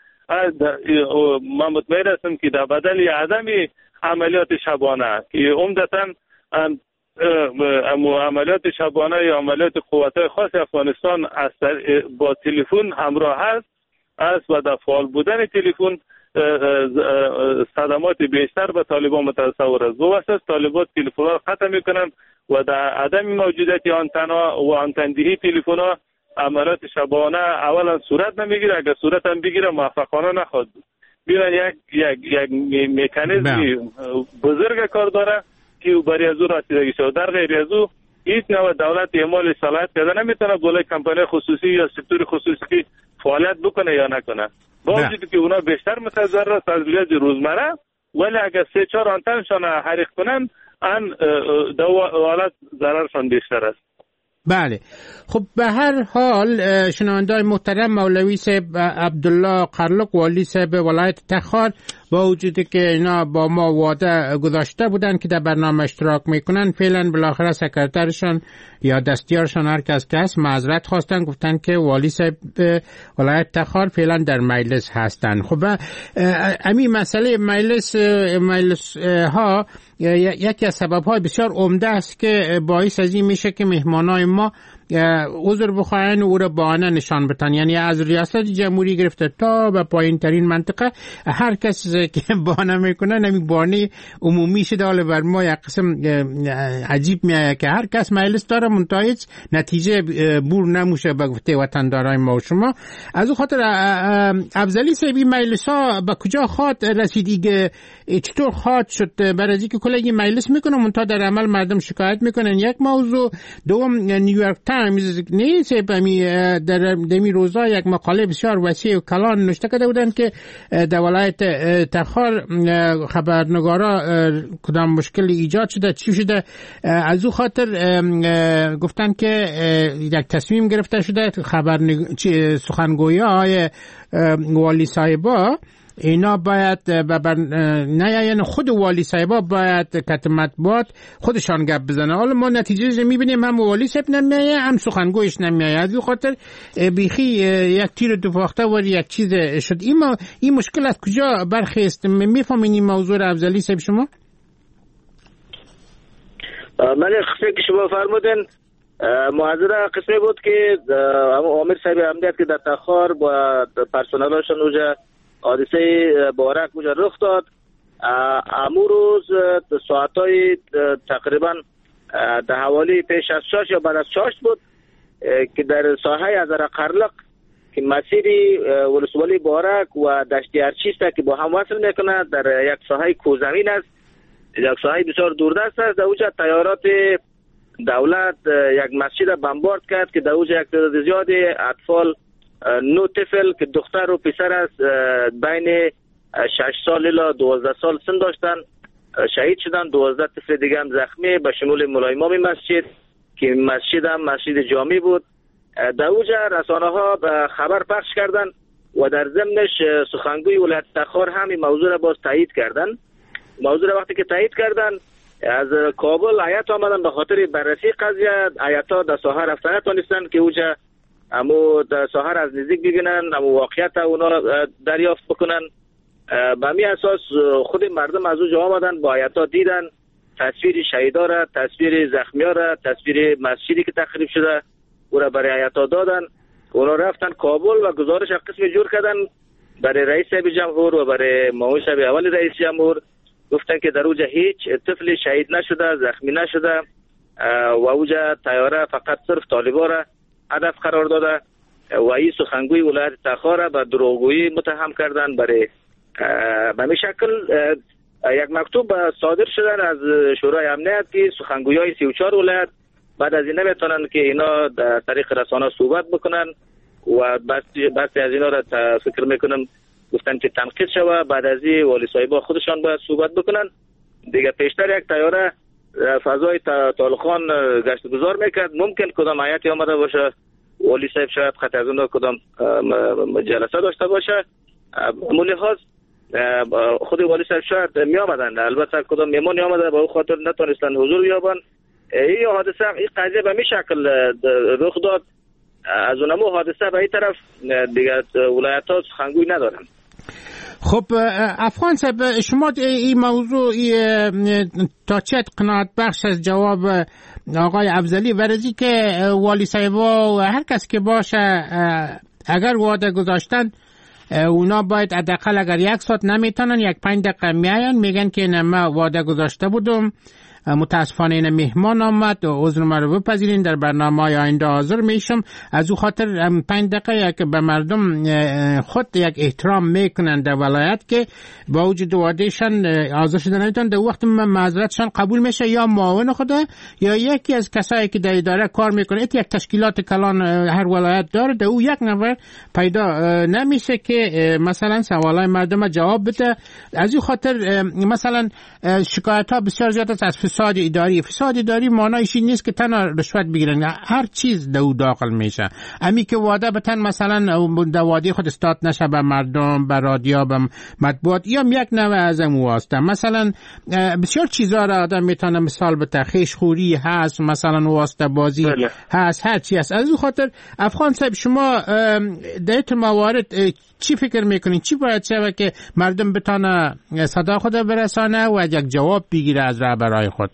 من مطمئن هستم که در بدل عدم عملیات شبانه که عمدتاً عملیات شبانه یا عملیات قوت‌های خاص افغانستان با تلفن همراه است و در فعال بودن تلفن صدمات بیشتر به طالبان متصور است. واسه طالبان تلفن‌ها را قطع میکنن و در عدم موجودیت آنتنا و آنتندهی تلفن‌ها عملیات شبانه اولا صورت نمیگیره. اگر صورت هم بگیره موفقانه نخواهد بود. بیان یک مکانیزمی بزرگ کار داره که برای از او رسیدگی شد. در غیر از او هیچ نوع دولت اعمال صلاحیت کرده نمیتونه بالای کمپانی خصوصی یا سکتور خصوصی که فعالیت بکنه یا نکنه. با وجودی که اونا بیشتر متضرر است از لحاظ روزمره، ولی اگر 3-4 آنتنشان حریق کنن ان در حالت ضررشان بیشتر است. بله خب به هر حال شنوندای محترم، مولوی صاحب عبدالله قرلق والی صاحب ولایت تخار با وجودی که اینا با ما وعده گذاشته بودن که در برنامه اشتراک میکنن، فعلا بالاخره سکرترشان یا دستیارشان هر کس که هست معذرت خواستن، گفتن که والی صاحب ولایت تخار فعلا در مجلس هستن. خب همین مسئله مجلس ها یکی از سبب های بسیار عمده است که باعث از این میشه که مهمانای ما عذر بخواین و او را بهانه نشان بدن. یعنی از ریاست جمهوری گرفته تا به پایین ترین منطقه هر کس که بهانه میکنه نمی بهانه عمومی شده. حالا بر ما یک قسم عجیب میایه که هر کس مجلس داره منتها هیچ نتیجه بور نموشه به گفته وطندارای ما و شما. از او خاطر افضلی صاحبی مجلس ها به کجا خواد رسیدی، چطور خواد شد؟ برای اینکه کلی مجلس میکنه منتها در عمل مردم شکایت میکنن. یک موضوع. دوم، نیویورک تایمز نیست در دمی روزا یک مقاله بسیار وسیع و کلان نوشته کرده بودن که در ولایت تخار خبرنگارا کدام مشکل ایجاد شده، چی شده. از او خاطر گفتن که یک تصمیم گرفته شده سخنگوی های والی صاحبا اینا باید نه یعنی خود والی صاحبا باید کت مطبوعات خودشان گپ بزنه. حالا ما نتیجه میبینیم هم والی صاحب نمیایه هم سخنگویش نمیایه. از این خاطر بیخی یک تیر دوفاخته و یک چیز شد. این مشکل از کجا برخیست؟ میفهمین این موضوع را افضلی صاحب شما؟ من خصوصی که شما فرمودین معذره قسمی بود که عامر صاحب امنیت که در تخار با پرسنلاشون اوجا حادثه بارک اوجا رخ داد. امو روز ساعتای تقریبا در حوالی پیش از 6 یا بعد از 6 بود که در ساحه از قرلق که مسیری ولسوالی بارک و دشت ارچیسته که با هم وصل میکنه در یک ساحه کوزمین است، یک ساحه بسیار دوردست است. در اوجا تیارات دولت یک مسجد بمبارد کرد که در اوجا یک تعداد زیاد اطفال 9 طفل که دختر و پسر است بین 6 سال الی 12 سال سن داشتن شهید شدن. 12 طفل دیگه هم زخمی به شمول مولای امام مسجد که مسجد هم مسجد جامی بود. در اوجا رسانه ها خبر پخش کردن و در ضمنش سخنگوی ولایت تخار هم این موضوع را باز تایید کردن. موضوع را وقتی که تایید کردن از کابل هیئت آمدن به خاطر بررسی قضیه. هیئت‌ها در ساحه رفتن نتونستن که اوجا امو در ساحه از نزدیک ببینن، امو واقعیت اونا دریافت بکنن. به همین اساس خود مردم از اونجا آمدن با هیئت‌ها دیدن تصویر شهیدا را، تصویر زخمی‌ها را، تصویر مسجدی که تخریب شده او را برای هیئت‌ها دادن. اونا رفتن کابل و گزارش قسمی جور کردن برای رئیس جمهور و برای معاون صاحب اول رئیس جمهور. گفتن که در اوجا هیچ طفل شهید نشده، زخمی نشده و اوجا طیاره فقط صرف طالبا را هدف قرار داده و این سخنگوی ولایت تخار را به دروغگویی متهم کردن. برای به همین شکل یک مکتوب صادر شدن از شورای امنیت که سخنگویای 34 ولایت بعد از این نمیتونن که اینا در طریق رسانه صحبت بکنن و بس از اینا را فکر میکنم گفتن که تنقیح شوه. بعد از این والی صاحبا خودشان باید صحبت بکنن دیگه. پیشتر یک طیاره فضای طالقان گشت گذار میکرد، ممکن کدام هیئتی آمده باشه، والی صاحب شاید خط از اون کدام جلسه داشته باشه. ملحاظ خود والی صاحب شاید می آمدن، البته کدام میمونی آمده با او خاطر نتونستن حضور بیابن. این حادثه این قضیه به می شکل رخ داد. از اونمو حادثه به این طرف دیگه ولایت ها سخنگوی ندارن. خب افغان صاحب شما این موضوع تا چه قناعت بخش از جواب آقای افضلی ورزی که والی صاحب و هر کس که باشه اگر وعده گذاشتن اونا باید حداقل اگر 1 ساعت نمیتونن 1-5 دقیقه میاین میگن که نه ما وعده گذاشته بودم، متاسفانه این مهمان آمد و عذر ما رو بپذیرین، در برنامه‌های آینده حاضر میشم. از او خاطر 5 دقیقه که به مردم خود یک احترام میکنن در ولایت که با وجود وعدهشان حاضر شدن نمیتونن، در وقت معذرتشان قبول میشه یا معاون خدا یا یکی از کسایی که در اداره کار میکنه. یک تشکیلات کلان هر ولایت داره، در او 1 نفر پیدا نمیشه که مثلا سوالای مردم جواب بده. از این خاطر مثلا شکایت ها بسیار زیاد از فساد اداری معنیش این نیست که تنها رشوت بگیرن، هر چیز دو داخل میشه. امی که واده بتن مثلا وادی خود استاد نشه به مردم، به رادیو، به مطبوعات، یا یک نوع از واسطه. مثلا بسیار چیزا را آدم میتونه مثال بده، خیشخوری هست، مثلا واسطه بازی هست، هر چی هست. از اون خاطر افغان صاحب شما در این موارد چی فکر میکنین؟ چی باید شود که مردم بتونه صدا خود برسانه و یک جواب بگیره از رهبرای خود؟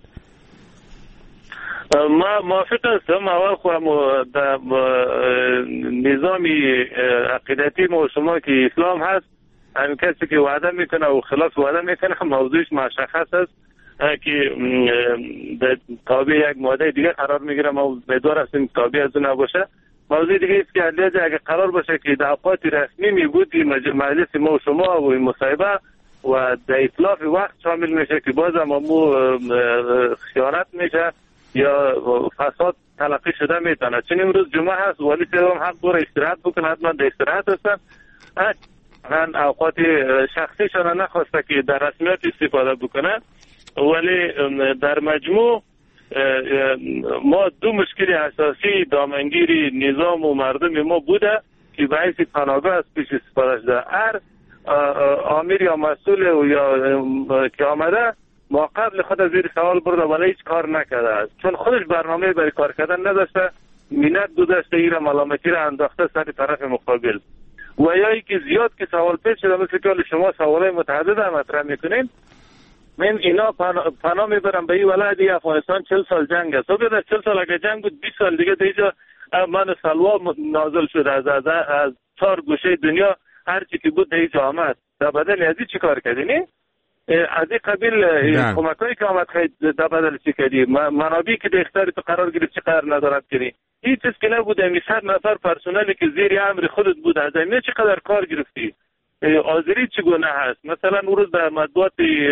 ما موافق هستم. اول خواهم در نظامی عقیدتی ما شما که اسلام هست، همین کسی که وعده میکنه و خلاف وعده میکنه موضوعش مشخص است که تابع یک ماده دیگه قرار میگیره. ما امیدوار هستیم تابع از اون نباشه. موضوع دیگه است که علیه اگه قرار باشه که در اوقات رسمی میگود مجلس ما و شما و مصاحبه و در اطلاف وقت شامل میشه که باز هم خیانت میشه یا فساد تلقی شده میتونه. چون امروز جمعه هست، ولی صاحب حق داره استراحت بکنه، حتما در استراحت هستن. من اوقات شخصیشان نخواسته که در رسمیت استفاده بکنه، ولی در مجموع ما دو مشکل اساسی دامنگیری نظام و مردم ما بوده که باعث پناهگاه از پیش استفاده شده. هر آمیر یا مسئول یا که آمده ما قبل خود زیر سوال برده ولی هیچ کار نکرده، چون خودش برنامه برای کار کردن نداشته، مینت دو دسته ایره ملامتی را انداخته سر طرف مقابل. و یا ای که زیاد که سوال پیش شده، مثل که شما سوالای متعدد هم مطرح میکنین، من اینا پناه میبرم به این ولایت افغانستان 40 سال جنگ است. و 40 سال اگه جنگ بود 20 سال دیگه دیجا من سلوا نازل شده از 4 گوشه دنیا، هر چی که بود دیجا آمد. در بدل ازی چی کار کردینی؟ از این قبیل کمکایی که آمد خیلی در بدل چی کردی؟ منابعی که در اختیار تو قرار گرفت چی قرار ندارد کردی؟ هیچ چیز که نبوده. 100 نفر پرسنلی که زیر امر خودت بود از این چقدر کار گرفتی؟ آذری چگونه هست؟ مثلا اون روز در مطبوعات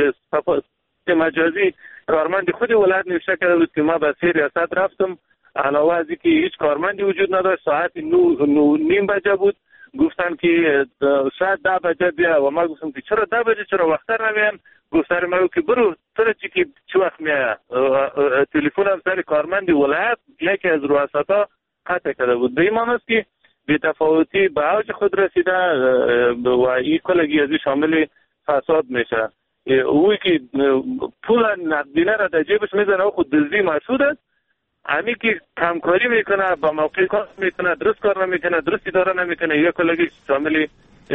مجازی کارمند خود ولایت نوشته کرده بود که ما به ریاست رفتم، علاوه از اینکه هیچ کارمندی وجود نداشت، ساعت 9:30 بجه بود، گفتن که ساعت 10 بجه بیا. و ما گفتم که چرا 10 بجه، چرا وقتر نمیان؟ گفتن ما که برو سر چی وقت میاد. تلفنم سر کارمند ولایت یکی از رؤساء قطع کرده بود. به این معنی است که بی‌تفاوتی به اوج خود رسیده و این کلگی ازی شامل فساد میشه. اوی که پول نقدینه را در جیبش میزنه و خود دزدی محسود است. همی که کمکاری میکنه، با موقع کار میکنه، درست کار نمیکنه، درست اداره نمیکنه، یک کلگی شامل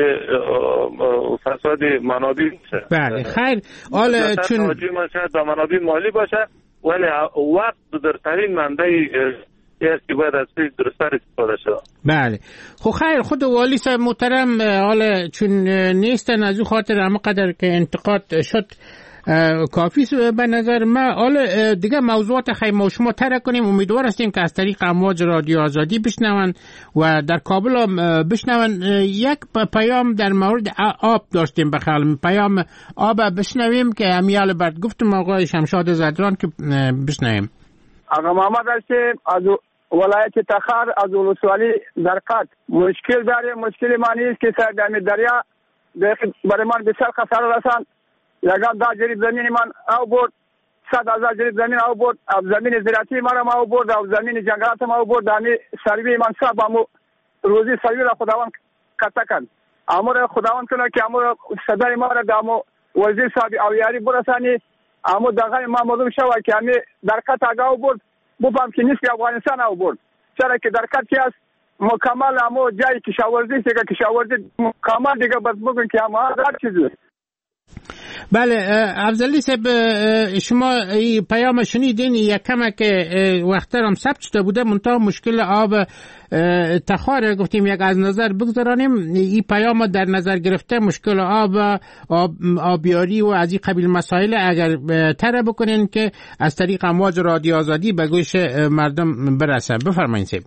فساد منابع میشه. بله خیر. حالا چون توجه من شاید به منابع مالی باشه، ولی وقت در ترین منبع که باید از پیش درستر استفاده شد. بله خب خیر. خود والی صاحب محترم حالا چون نیستن، از اون خاطر همه قدر که انتقاد شد کافی به نظر من. حالا دیگه موضوعات خیلی ما شما طرح کنیم. امیدوار هستیم که از طریق امواج رادیو آزادی بشنون و در کابل هم بشنون. یک پیام در مورد آب داشتیم، بخیر پیام آب بشنویم که امیال برد گفتم آقای شمشاد زدران که بشنویم. آقا محمد هستیم از ولایت تخار، از ولسوالی درقد. مشکل داره، مشکل معنی است که سر دریا برای من بسیار خساره رساند. یکم 10 جریب زمین من او برد، 100,000 جریب زمین او برد، زمین زراعتی من او برد، زمین جنگلات من او برد. همی سروی من صاحب روزی سروی را خداوند قطع کن. امر خداوند کنه که امر صدای ما را دامو وزیر صاحب او یاری برسانی. امو دغه ما معلوم شوه که همی در قطع آگاه برد، بفهم که نیست که افغانستان او برد. چرا که در قطع است مکمل امو جای کشاورزی است که کشاورزی مکمل دیگه بس بگن که همه هر چیزی. بله افضلی صاحب شما پیام شنیدین یکم که وقتر هم ثبت شده بوده، منتها مشکل آب تخار گفتیم یک از نظر بگذارانیم. این پیام در نظر گرفته مشکل آبیاری و از این قبیل مسائل اگر طرح بکنین که از طریق امواج رادیو آزادی به گوش مردم برسه. بفرمایید صاحب.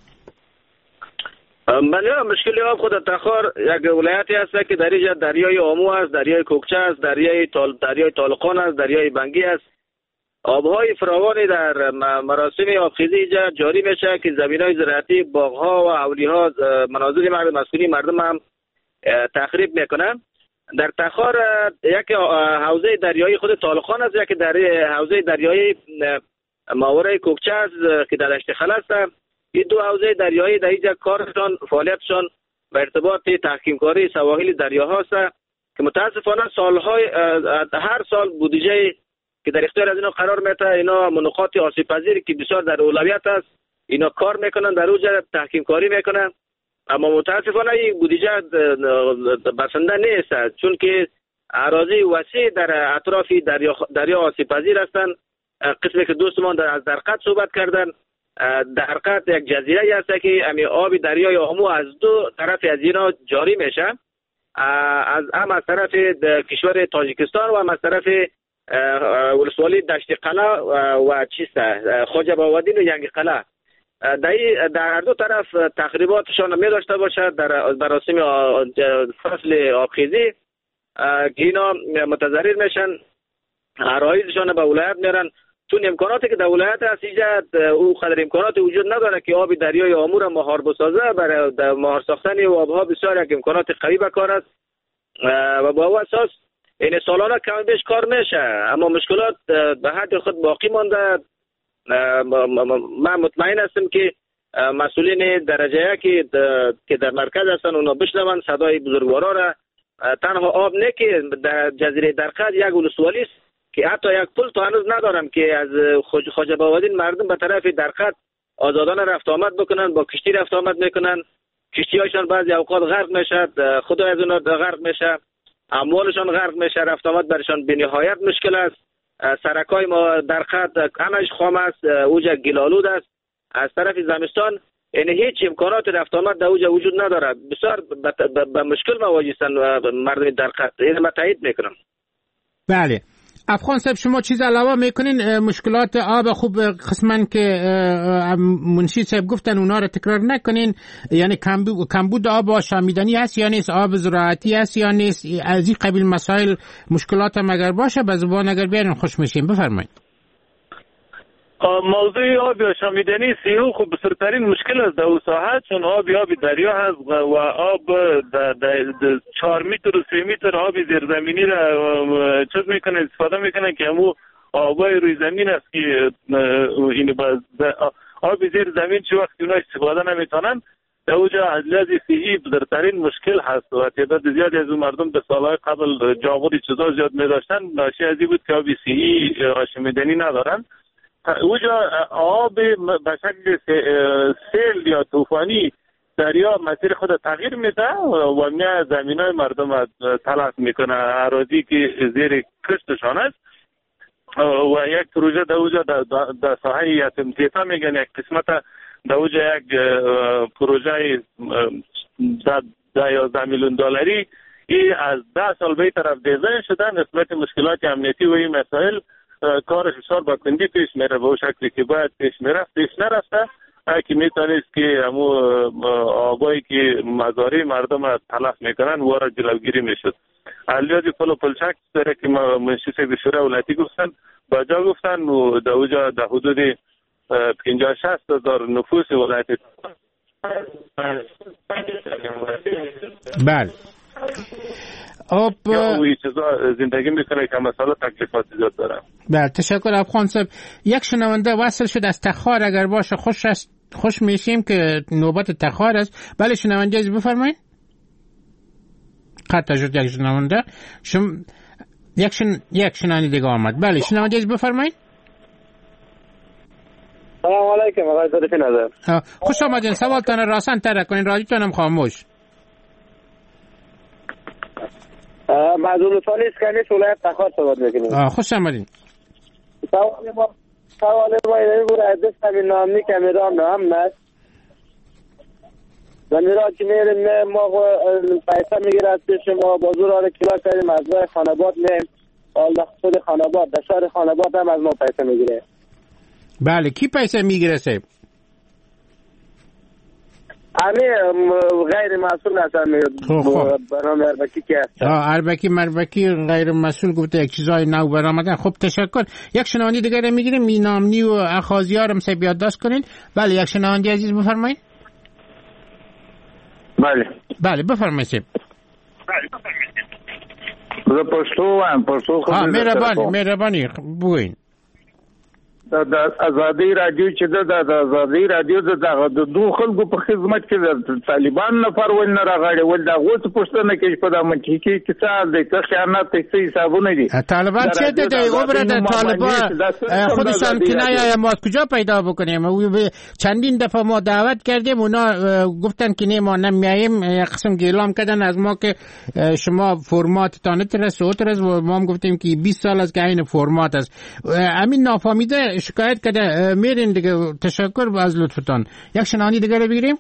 بله مشکل آب خود تخار یک ولایتی هست که در اینجا دریای آمو است، دریای کوکچه است، دریای طالقان است، دریای بنگی است. آبهای فراوانی در مراسم آبخیزی اینجا جاری میشه که زمینای زراعتی، باغها و حولیها، منازل مسکونی مردم هم تخریب میکنن. در تخار یک حوزه دریایی خود طالقان است، یک حوزه دریایی ماوره کوکچه است که در دشت خل است. این دو حوزه دریایی در اینجا کارشان فعالیتشان به ارتباط تحکیم کاری سواحل دریاها است که متاسفانه هر سال بودجه که در اختیار از اینا قرار میته، اینا نقاط آسیب پذیری که بسیار در اولویت است، اینا کار میکنن، در اونجا تحکیم کاری میکنن، اما متاسفانه این بودجه بسنده نیست، چون که اراضی وسیع در اطراف دریا آسیب پذیر هستند. قسمی که دوستمان از درقد صحبت کردن، درقد یک جزیره است که امی آب دریای آمو از دو طرف از اینا جاری میشه، از طرف کشور تاجیکستان و از طرف ولسوالی دشت قلعه و خواجه باودین و ینگ قلعه. در دو طرف تخریباتشان می داشته باشد در مراسم فصل آبخیزی که اینا متضرر میشن، عرایزشان به ولایت میرن، چون امکاناتی که در ولایت هست اینجا او قدر امکانات وجود نداره که آب دریای آمو را مهار بسازه. برای مهار ساختن آبها بسیار یک امکانات قوی به کار است و با او اساس این سالانه کم بیش کار میشه، اما مشکلات به حد خود باقی مانده. من مطمئن هستم که مسئولین درجه یکی که در مرکز هستن اونا بشنون صدای بزرگوارا را. تنها آب نه که در جزیره درقد یک ولسوالی است که حتی یک پل تا هنوز ندارم که از خواجه باودین مردم به طرف درقد آزادانه رفت آمد بکنن، با کشتی رفت آمد میکنن، کشتی هایشان بعضی اوقات غرق میشه، خدا از اونا غرق میشه، اموالشان غرق میشه، رفت آمد برشان به نهایت مشکل است. سرکای ما درقد همش خام است، اوجا گلالود است. از طرف زمستان یعنی هیچ امکانات رفت آمد در اوجا وجود نداره، بسیار به مشکل مواجه هستند مردم درقد. این من تایید میکنم. بله افغان صاحب، شما چیز علاوه میکنین مشکلات آب خوب قسمن که منشی صاحب گفتن اونا رو تکرار نکنین، یعنی کمبود آب آشامیدنی هست یا نیست، آب زراعتی هست یا نیست، از این قبیل مسائل مشکلات هم اگر باشه به زبان اگر بیارین خوش میشیم. بفرمایید. موضوع آب آشامیدنی سیرو خب بسیارترین مشکل است در اون ساحه، چون آب دریا هست و آب 4 متر و 3 متر آب زیرزمینی را چیز میکنه، استفاده میکنه که همون آبای روی زمین است که این آب زیر زمین چه وقت اونا استفاده نمیتونن در اوجا از لحاظ صحی بزرگترین مشکل هست و تعداد زیادی از اون مردم به سالهای قبل جاغوری چیزا زیاد میداشتن، ناشی از این بود که آب صحی آشامیدنی ندارن. اوجا آب به شکل سیل یا طوفانی دریا مسیر خود تغییر میده و میاد زمینای مردم تلف میکنه، اراضی که زیر کشتشان است. و یک پروژه در اوجا در ساحه یتیم تیتا میگن، یک قسمت در اوجا یک پروژه 11 میلیون دلاری ای از 10 سال به طرف دیزاین شده. نسبت مشکلات امنیتی و این مسائل کارش بسیار با کندی پیش میره، به شکلی که باید پیش نرفته که میتونست که همو آبایی که مزاری مردم را تلف میکنن و را جلوگیری میشد. علیادی پل و پلچک داره که منشی صاحب شورای ولایتی گفتن با جا گفتن و در اوجا در حدود 50-60 هزار نفوس ولایتی. بله اوی چیزا زندگی میکنه که مسئله تکلیفات زیاد داره. بله تشکر افغان صاحب. یک شنونده وصل شد از تخار، اگر باشه خوش میشیم که نوبت تخار است. بله شنونده از بفرمایید. قطع شد یک شنونده. یک شنونده دیگه آمد. بله شنونده از بفرمایید. سلام علیکم آقای صدیقی نظر. خوش آمدین. سوالتان راسن ترک کنین، رادیوتون هم خاموش. معذور سالی اسکنیش ولایت تخار صحبت میکنیم. خوش آمدین. سوال ما اینه بود دست همین نامنی که میرام نام است و میرا که میریم ما پیسه میگیره از پیش ما بازور آره کلا کردیم از راه خانباد میم خود خانباد در شهر خانباد هم از ما پیسه میگیره. بله کی پیسه میگیره سیب؟ غیر مسئول هستن برنامه اربکی که هستن. اربکی غیر مسئول گفته یک چیزای نو برآمدن. خب تشکر. یک شنوندی دیگه رو میگیریم، مینامنی و اخاذی ها رو سیب یادداشت کنین. بله یک شنوندی عزیز بفرمایید. بله بفرمایید سیب. زه پښتو وایم. پښتو خو مهرباني بوین. د ازادي رادیو چې د ازادي رادیو د دوه خلکو په خدمت کې د طالبان نفر ول نه راغړي ول دا غوڅ پښتنه کې په د منطقي کې څه د خیانت څه حسابونه دي. طالبان چه د اوبره د طالبان خودشان کنایه یا ما کجا پیدا بکنیم؟ چندین دفعه ما دعوت کردیم اونا گفتن که نه ما نمیاییم. یک قسم اعلام کردن از ما که شما فرمات تا نترس و ما هم گفتیم که 20 سال از که این فرمات است. همین نافهمیده شکایت کرده میرین دیگه. تشکر از لطفتان. یک شنانی دیگه رو بگیریم.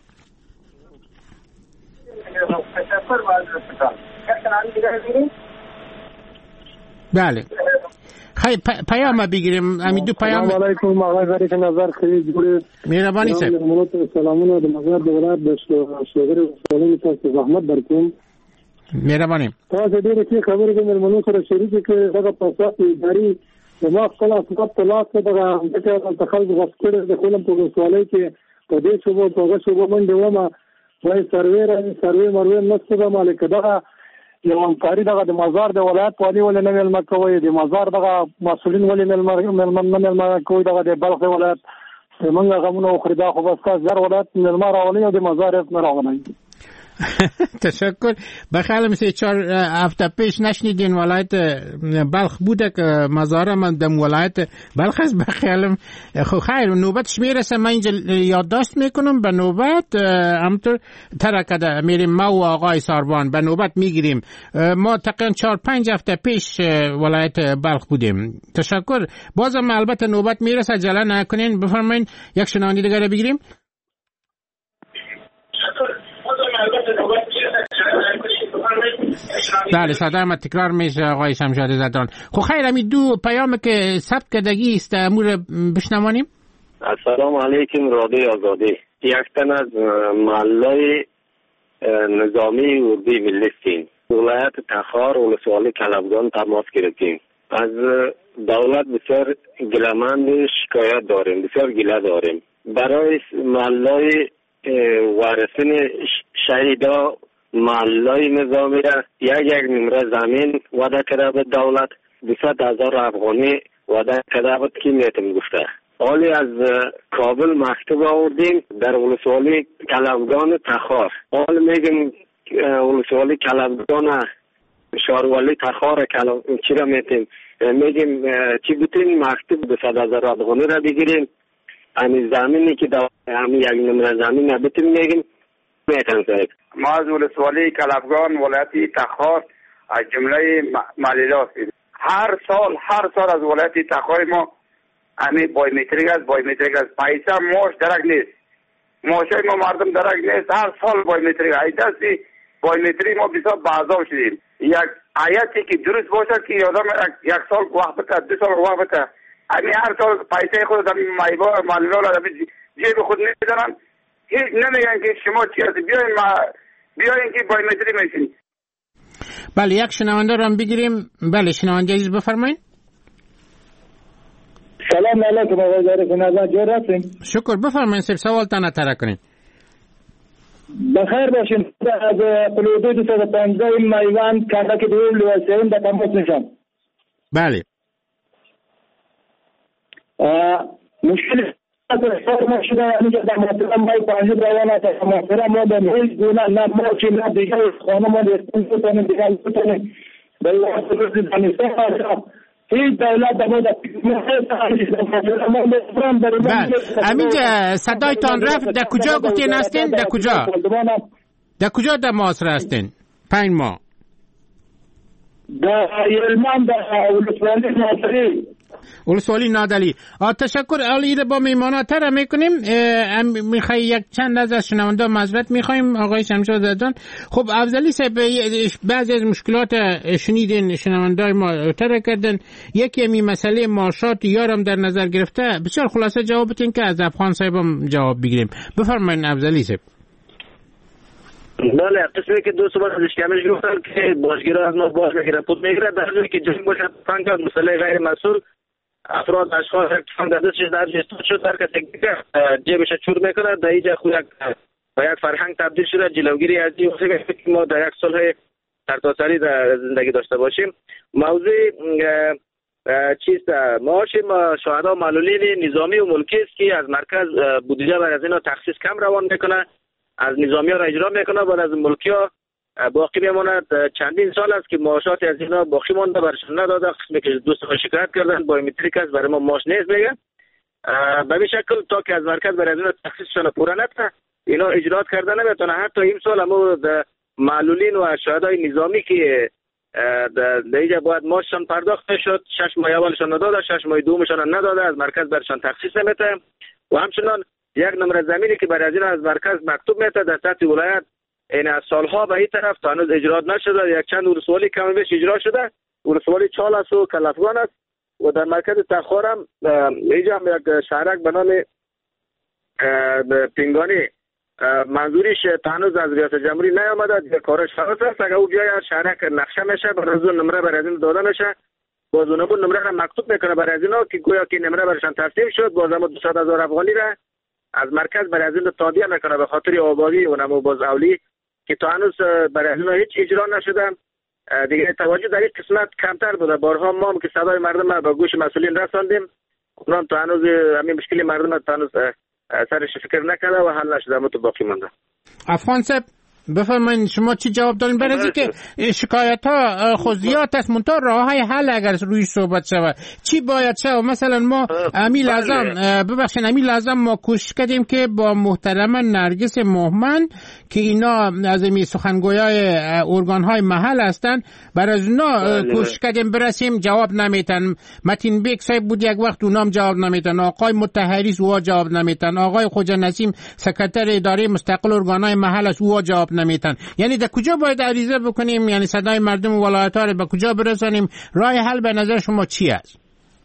بله خیلی پیام بگیریم. همین دو پیام. سلام علیکم آقای غریق نظر خیلی جوری مهربانی سر سلامونه د مزار د ولایت د شوګر ولایت تاسو زحمت درکوم. مهرباني تاسو ډیره کې خبرې د ملمنو سره شریک کړئ. دغه پاسات اداري ما خپل اسباب په لاس کې دغه انتخاب غوښتل د خپل په سوالای کې په دې شوبو په شوبو باندې ومه وای سروې مرو نسبه مالک دغه یو انکاری دغه د مزار د ولایت والی ول نه مل مکوي د مزار دغه مسولین ول مل کوي دغه د بلخ ولایت موږ غمونه خریدا خو بس کا زر ولایت مل راولي او د مزار نه راولي. تشکر. بخیال مثل 4 هفته پیش نشنیدین ولایت بلخ بوده که مزاره من دم ولایت بلخ است. بخیالم خب خیر نوبتش میرسه. من اینجا یادداشت میکنم به نوبت همطور ترکده میریم ما و آقای ساروان به نوبت میگیریم. ما تقریبا 4-5 هفته پیش ولایت بلخ بودیم. تشکر. بازم البته نوبت میرسه عجله نکنین. بفرمایید یک شنونده دیگه رو بگیریم. بله صدای ما تکرار میشه آقای شمشاد زدران. خب خیر همین دو پیام که ثبت کردگی است امور بشنوانیم. السلام علیکم رادیو آزادی. یک تن از محله نظامی اردوی ملیستین ولایت تخار ولسوالی کلبگان تماس گرفتیم. از دولت بسیار گله‌مند شکایت داریم. بسیار گله داریم برای محله وارثین شهیدا. محله نظامی را یک نمره زمین وعده کرده به دولت 200,000 افغانی وعده کرده بود که میتونم گفته. حالی از کابل مکتوب آوردیم در ولسوالی کلبگان تخار. حال میگم ولسوالی کلبگان شاروالی تخار چی را میتونیم میگیم چی بتونیم مکتوب 200,000 افغانی را بگیریم. همین زمینی که همین یک نمره زمین نبتونیم میگیم میتونم صاحب. ما از ولسوالی کلبگان ولایت تخار از جمله ملیلا هستیم. هر سال از ولایت تخار ما همین بایومتریک است پیسه موش درک نیست. موشای ما مردم درک نیست. هر سال بایومتریک ایدستی بایومتریک ما بسیار بعضا شدیم. یک آیتی که درست باشه که یادم یک سال وقت بده 2 سال وقت بده همین هر سال پیسه خود در ملیلا را جیب خود نمیدارن. هیچ نمیگن که شما چی هستی بیاین که بایومتری میشین. بله یک شنونده رو هم بگیریم. بله شنونده عزیز بفرمایید. سلام علیکم آقای غریق نظر جور هستین؟ شکر. بفرمایید سوال تانه تره کنین. بخیر باشین. از قلودوی 215 میوان کنده که دویم لوسیم در تماس میشم. بله مشکل ما شده اینجا در محترم مای پانجب روانه است. محترم ما در هیچ گونه نه ما چی نه دیگه خانه ما دیگه بتونیم دیگه بتونیم به واسطه دانستان هیچ دولت در مورد همینجا صدایتان رفت. در کجا گفتین هستین؟ در کجا؟ در کجا در مصر هستین؟ 5 ماه در یلمان در ولسوالی نادلی. تشکر. علی با میماناتر میکنیم. میخوای یک چند از شنونده معذرت میخوایم آقای شمشاد زدران. خب افضلی صاحب بعضی از مشکلات شنیدین شنونده ما تر کردن. یکی می مسئله معاشات یارم در نظر گرفته. بسیار خلاصه جواب بدین که از افغان صاحب هم جواب بگیریم. بفرمایید افضلی صاحب. بله قسمی که 2 صبح ازش کمش گفتن که باشگیرا از ما باش میگیره پود میگیره در حالی که جنگ باشه فنگاد مسئله غیر مسئول افراد اشخاص اکتفان در دستش در جستاد شد در کسی جیبش چور میکنه در اینجا خود با یک فرهنگ تبدیل شده. جلوگیری از این وقتی که ما در یک صلح سرتاسری در زندگی داشته باشیم. موضوع چیست؟ معاش شهدا معلولین نظامی و ملکی است که از مرکز بودجه برای از اینا تخصیص کم روان میکنه، از نظامی ها را اجرا میکنه و از ملکی ها باقی میماند. چندین سال است که معاشات از اینا باقی مانده، برشون نداده. قسمی که دوستان شکایت کردن بایومتریک است برای ما معاش نیست میگه. به این شکل تا که از مرکز برای از اینا تخصیصشان پوره نکنه اینا اجرات کردن نمیتونه. حتی این سال هم معلولین و شهدای نظامی که در اینجا باید معاششان پرداخت شد، 6 ماه اولشان نداده، 6 ماه دومشان نداده، از مرکز برشان تخصیص نمیته. و همچنان یک نمره زمینی که برای از اینا از مرکز مکتوب میته در سطح ولایت این از سالها به این طرف تا هنوز اجرات نشده. یک چند ولسوالی کم بیش اجرا شده، ولسوالی چالس و کلفگان است. و در مرکز تخار هم اینجا هم یک شهرک به نام پینگانی منظوریش تا هنوز از ریاست جمهوری نیامده، کارش خلاص است. اگر او بیاید شهرک نقشه میشه، برای از اون نمره برای از این داده میشه، باز اون نمره را مکتوب میکنه برای از اینا که گویا که نمره برشان تسلیم شد، باز هم 200,000 افغانی را از مرکز برای از این تادیه میکنه به خاطر آبادی و نمو باز اولی که تا هنوز برای از اینا هیچ اجرا نشده. دیگه توجه در این قسمت کمتر بوده. بارها ما هم که صدای مردم به گوش مسئولین رساندیم، اونم تا هنوز همین مشکل مردم تا هنوز سرش فکر نکرده و حل نشده، اما تو باقی مانده. افغان صاحب بفرمایید شما چی جواب دارین؟ برای اینکه شکایت ها خودیات است، منتها راه های حل اگر روی صحبت شود چی باید شود؟ مثلا ما امیل اعظم ما کوشش کردیم که با محترم نرگس مهمن که اینا از این سخنگویای ارگان های محل هستند، برای اونا کوشش کردیم برسیم، جواب نمیتن. متین بیگ صاحب بود یک وقت، اونام جواب نمیتن. آقای مطهری او جواب نمیتن. آقای خوجا نسیم سکرتر اداره مستقل ارگان های محل است، او جواب نمیتن. یعنی در کجا باید عریضه بکنیم؟ یعنی صدای مردم ولایت ها رو به کجا برسانیم؟ راه حل به نظر شما چی است؟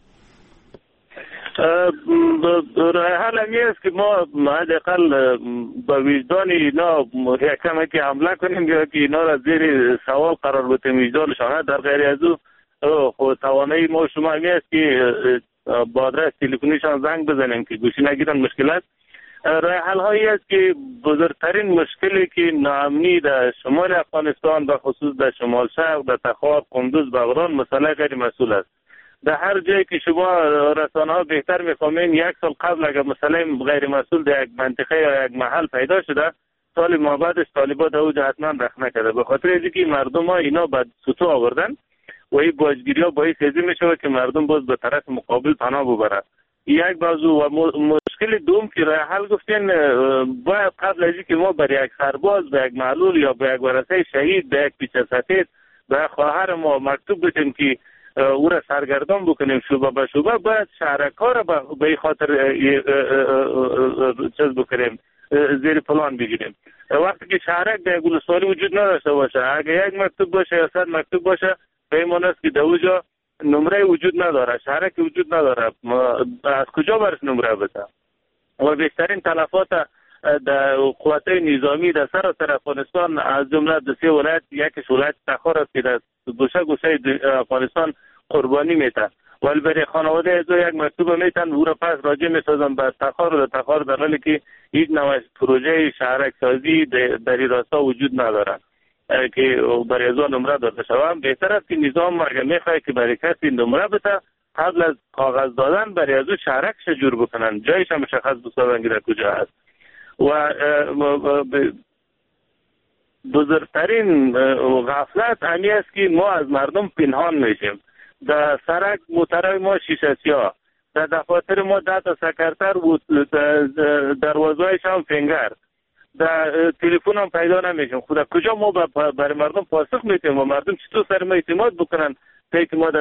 راه حل همی است که ما حداقل با وجدان اینا یکم که حمله کنیم یا که اینا را زیر سوال قرار بدیم وجدانشان. در غیر از او توانایی ما شما همی است که با آدرس تلفنیشان زنگ بزنیم که گوشی نگیرن مشکلات. راه حل هایی است که بزرگترین مشکلی که ناامنی در شمال افغانستان به خصوص در شمال شرق، در تخار، قندوز، بغران مسئله غیر مسئول است. در هر جایی که شما رسانه ها بهتر میفهمین، یک سال قبل اگر مسئله غیر مسئول در یک منطقه یا یک محل پیدا شده، سال ما بعدش طالبان در اوجه حتما رخ نکرده. به خاطر اینکه مردم ها اینا به سطوح آوردن و این باجگیری ها باعث میشه که مردم باز به طرف مقابل پناه ببرند. یک موضوع. و مشکل دوم که راه حل گفتین، باید قبل از اینکه ما بر یک سرباز، به یک معلول یا به یک ورثه شهید، به یک پیچه سفید، به خواهر ما مکتوب بدیم که او را سرگردان بکنیم شعبه به شعبه، باید شهرک‌ها را به خاطر چیز بکنیم، زیر پلان بگیریم. وقتی که شهرک در ولسوالی وجود نداشته باشه، اگر یک مکتوب باشه یا 100 مکتوب باشه، به این معنی است که در اوجا نمره وجود نداره، شهرک وجود نداره، از کجا برش نمره بده؟ و بیشترین تلفات در قوت‌های نظامی در سراسر افغانستان از جمله در 3 ولایت، یکیش ولایت تخار است که در گوشه افغانستان قربانی میته. ولی برای خانواده از یک مکتوب میتن او را پس راجع میسازن به تخار و تخار، در حالی که هیچ نوع پروژه شهرک سازی در این راستا وجود نداره که برای از نمره داده شود. بهتر است که نظام اگر میخواه که برای کسی نمره بده، قبل از کاغذ دادن برای از شهرکش جور بکنن، جایش هم مشخص بسازن که در کجا هست. و بزرگترین غفلت همی است که ما از مردم پنهان میشیم. در سرک موترهای ما شیشه سیاه، در دفاتر ما 10 تا سکرتر بود، دروازه‌هایش هم فنگر، در تلفن هم پیدا نمیشیم. خدا کجا ما برای مردم پاسخ میتیم و مردم چطور سر ما اعتماد بکنن که ما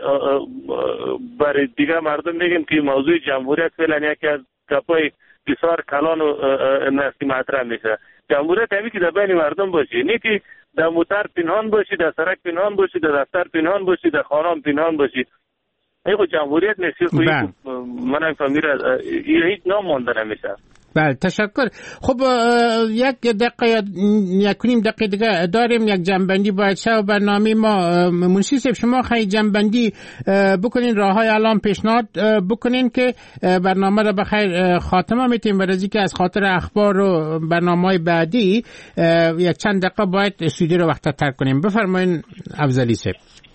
برای دیگه مردم میگیم که موضوع جمهوریت فعلا یکی از گپای بسیار کلان و نسلی مطرح میشه. جمهوریت همی که در بین مردم باشی، نه که در موتر پنهان باشی، در سرک پنهان باشی، در دفتر پنهان باشی، در خانه پنهان باشی. این جمهوریت نیست. من فهمیدم هیچ نام مانده نمیشه. بله تشکر. خب یک دقیقه یک نیم دقیقه دیگه داریم، یک جنبندی باید شد برنامه ما. منشی صاحب شما خیلی جنبندی بکنین، راههای الان پیشنهاد بکنین که برنامه را بخیر خاتمه میتیم، برای که از خاطر اخبار و برنامه‌های بعدی یک چند دقیقه باید استودیو رو وقت تر کنیم. بفرمایین افضلی صاحب.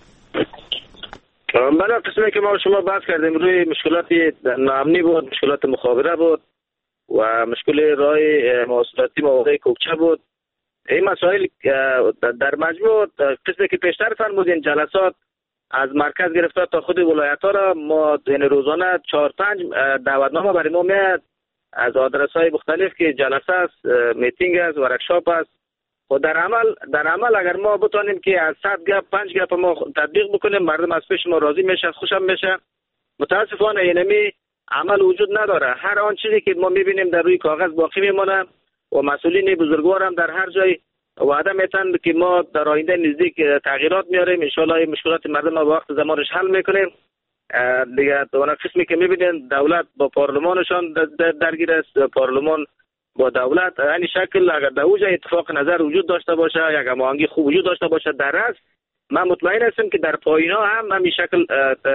بله، قسمی که ما شما بحث کردیم روی مشکلات ناامنی بود، مشکلات مخابره بود و مشکل راه مواصلاتی مواقع کوکچه بود. این مسائل در مجموع قسمی که پیشتر فرمودین جلسات از مرکز گرفته تا خود ولایت ها را ما روزانه 4-5 دعوتنامه برای ما میاد از آدرس های مختلف که جلسه است، میتینگ است، ورکشاپ است. و در عمل اگر ما بتونیم که از 100 گپ 5 گپ ما تطبیق بکنیم، مردم از پیش ما راضی میشه، خوشم میشه. متاسفانه اینمی عمل وجود نداره. هر آن چیزی که ما میبینیم در روی کاغذ باقی میمونه و مسئولین بزرگوار هم در هر جای وعده میتن که ما در آینده نزدیک تغییرات میاریم، ان شاء الله مشکلات مردم ما وقت زمانش حل میکنیم. دیگه اون قسمی که میبینین دولت با پارلمانشان درگیر است، پارلمان با دولت یعنی شکل اگر در اوج اتفاق نظر وجود داشته باشه، یک هماهنگی خوب وجود داشته باشه در است، من مطمئن هستم که در پایینا هم همین شکل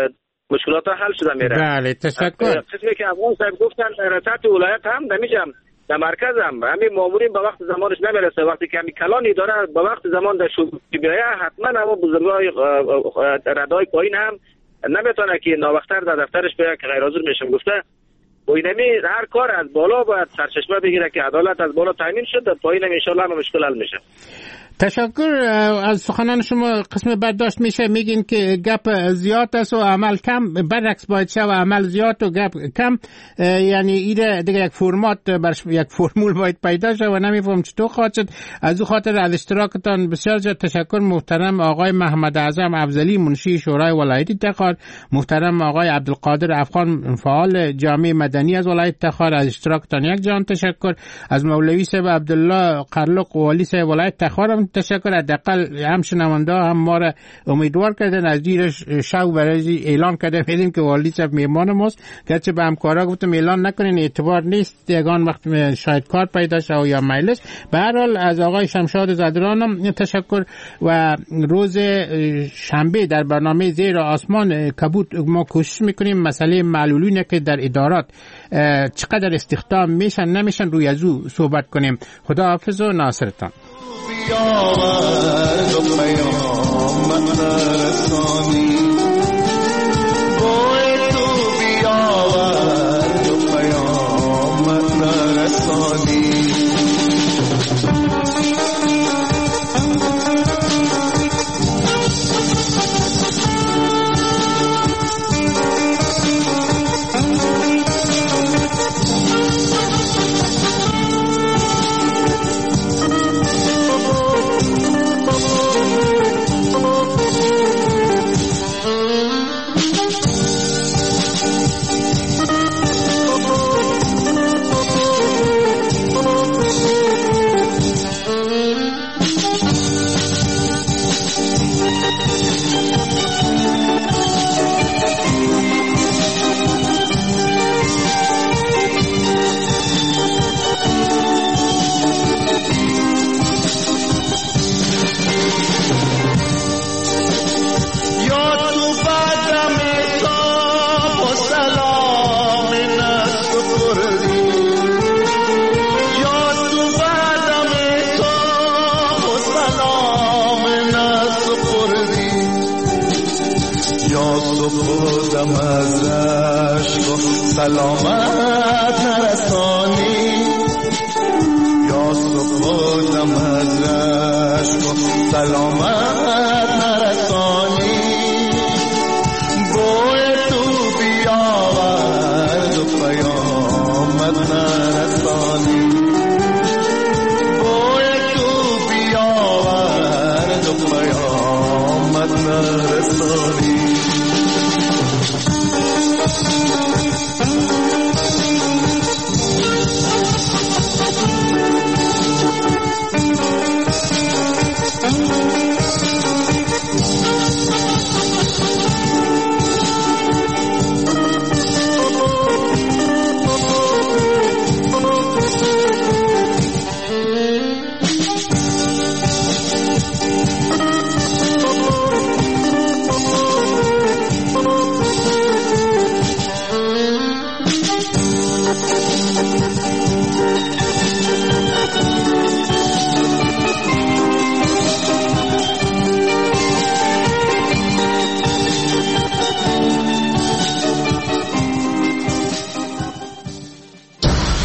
مشکلات ها حل شده میره. بله تشکر. قسمی که افغان صاحب گفتن در سطح ولایت هم دمیجم در مرکز هم همین مامورین به وقت زمانش نمیرسه، وقتی که همین کلانی داره به وقت زمان در شروع بیایه حتما اما بزرگای ردای پایین هم نمیتونه که ناوقتر در دفترش بیایه که غیر حاضر میشم گفته. و اینمی هر کار از بالا باید سرچشمه بگیره که عدالت از بالا تامین شد، در پایین هم انشالله هم مشکل حل میشه. تشکر. از سخنان شما قسم برداشت میشه میگین که گپ زیاد است و عمل کم، برعکس باید شه و عمل زیاد و گپ کم، یعنی ایره دیگه یک فرمات یک فرمول باید پیدا شه و نمیفهم چطور خواهد شد. از او خاطر از اشتراکتان بسیار تشکر. محترم آقای محمد اعظم افضلی منشی شورای ولایت تخار، محترم آقای عبدالقادر افغان فعال جامعه مدنی از ولایت تخار، از اشتراکتان یک جان تشکر. از مولوی صاحب عبدالله قرلق والی صاحب ولایت تخار تشکر. حداقل هم شنونده هم ما را امیدوار کردن، از دیرش شو برای اعلان کرده میدیم که والی صاحب میهمان ماست، گرچه به همکارا گفتم اعلان نکنین اعتبار نیست، یگان وقت شاید کار پیدا شه یا مجلس. به هر حال از آقای شمشاد زدران هم تشکر. و روز شنبه در برنامه زیر آسمان کبود ما کوشش میکنیم مسئله معلولینه که در ادارات چقدر استخدام میشن نمیشن روی از او صحبت کنیم. خدا حافظ و ناصرتان. بیاورد و پیامت رسانی، بوی تو بیاورد و پیامت رسانی. سلامت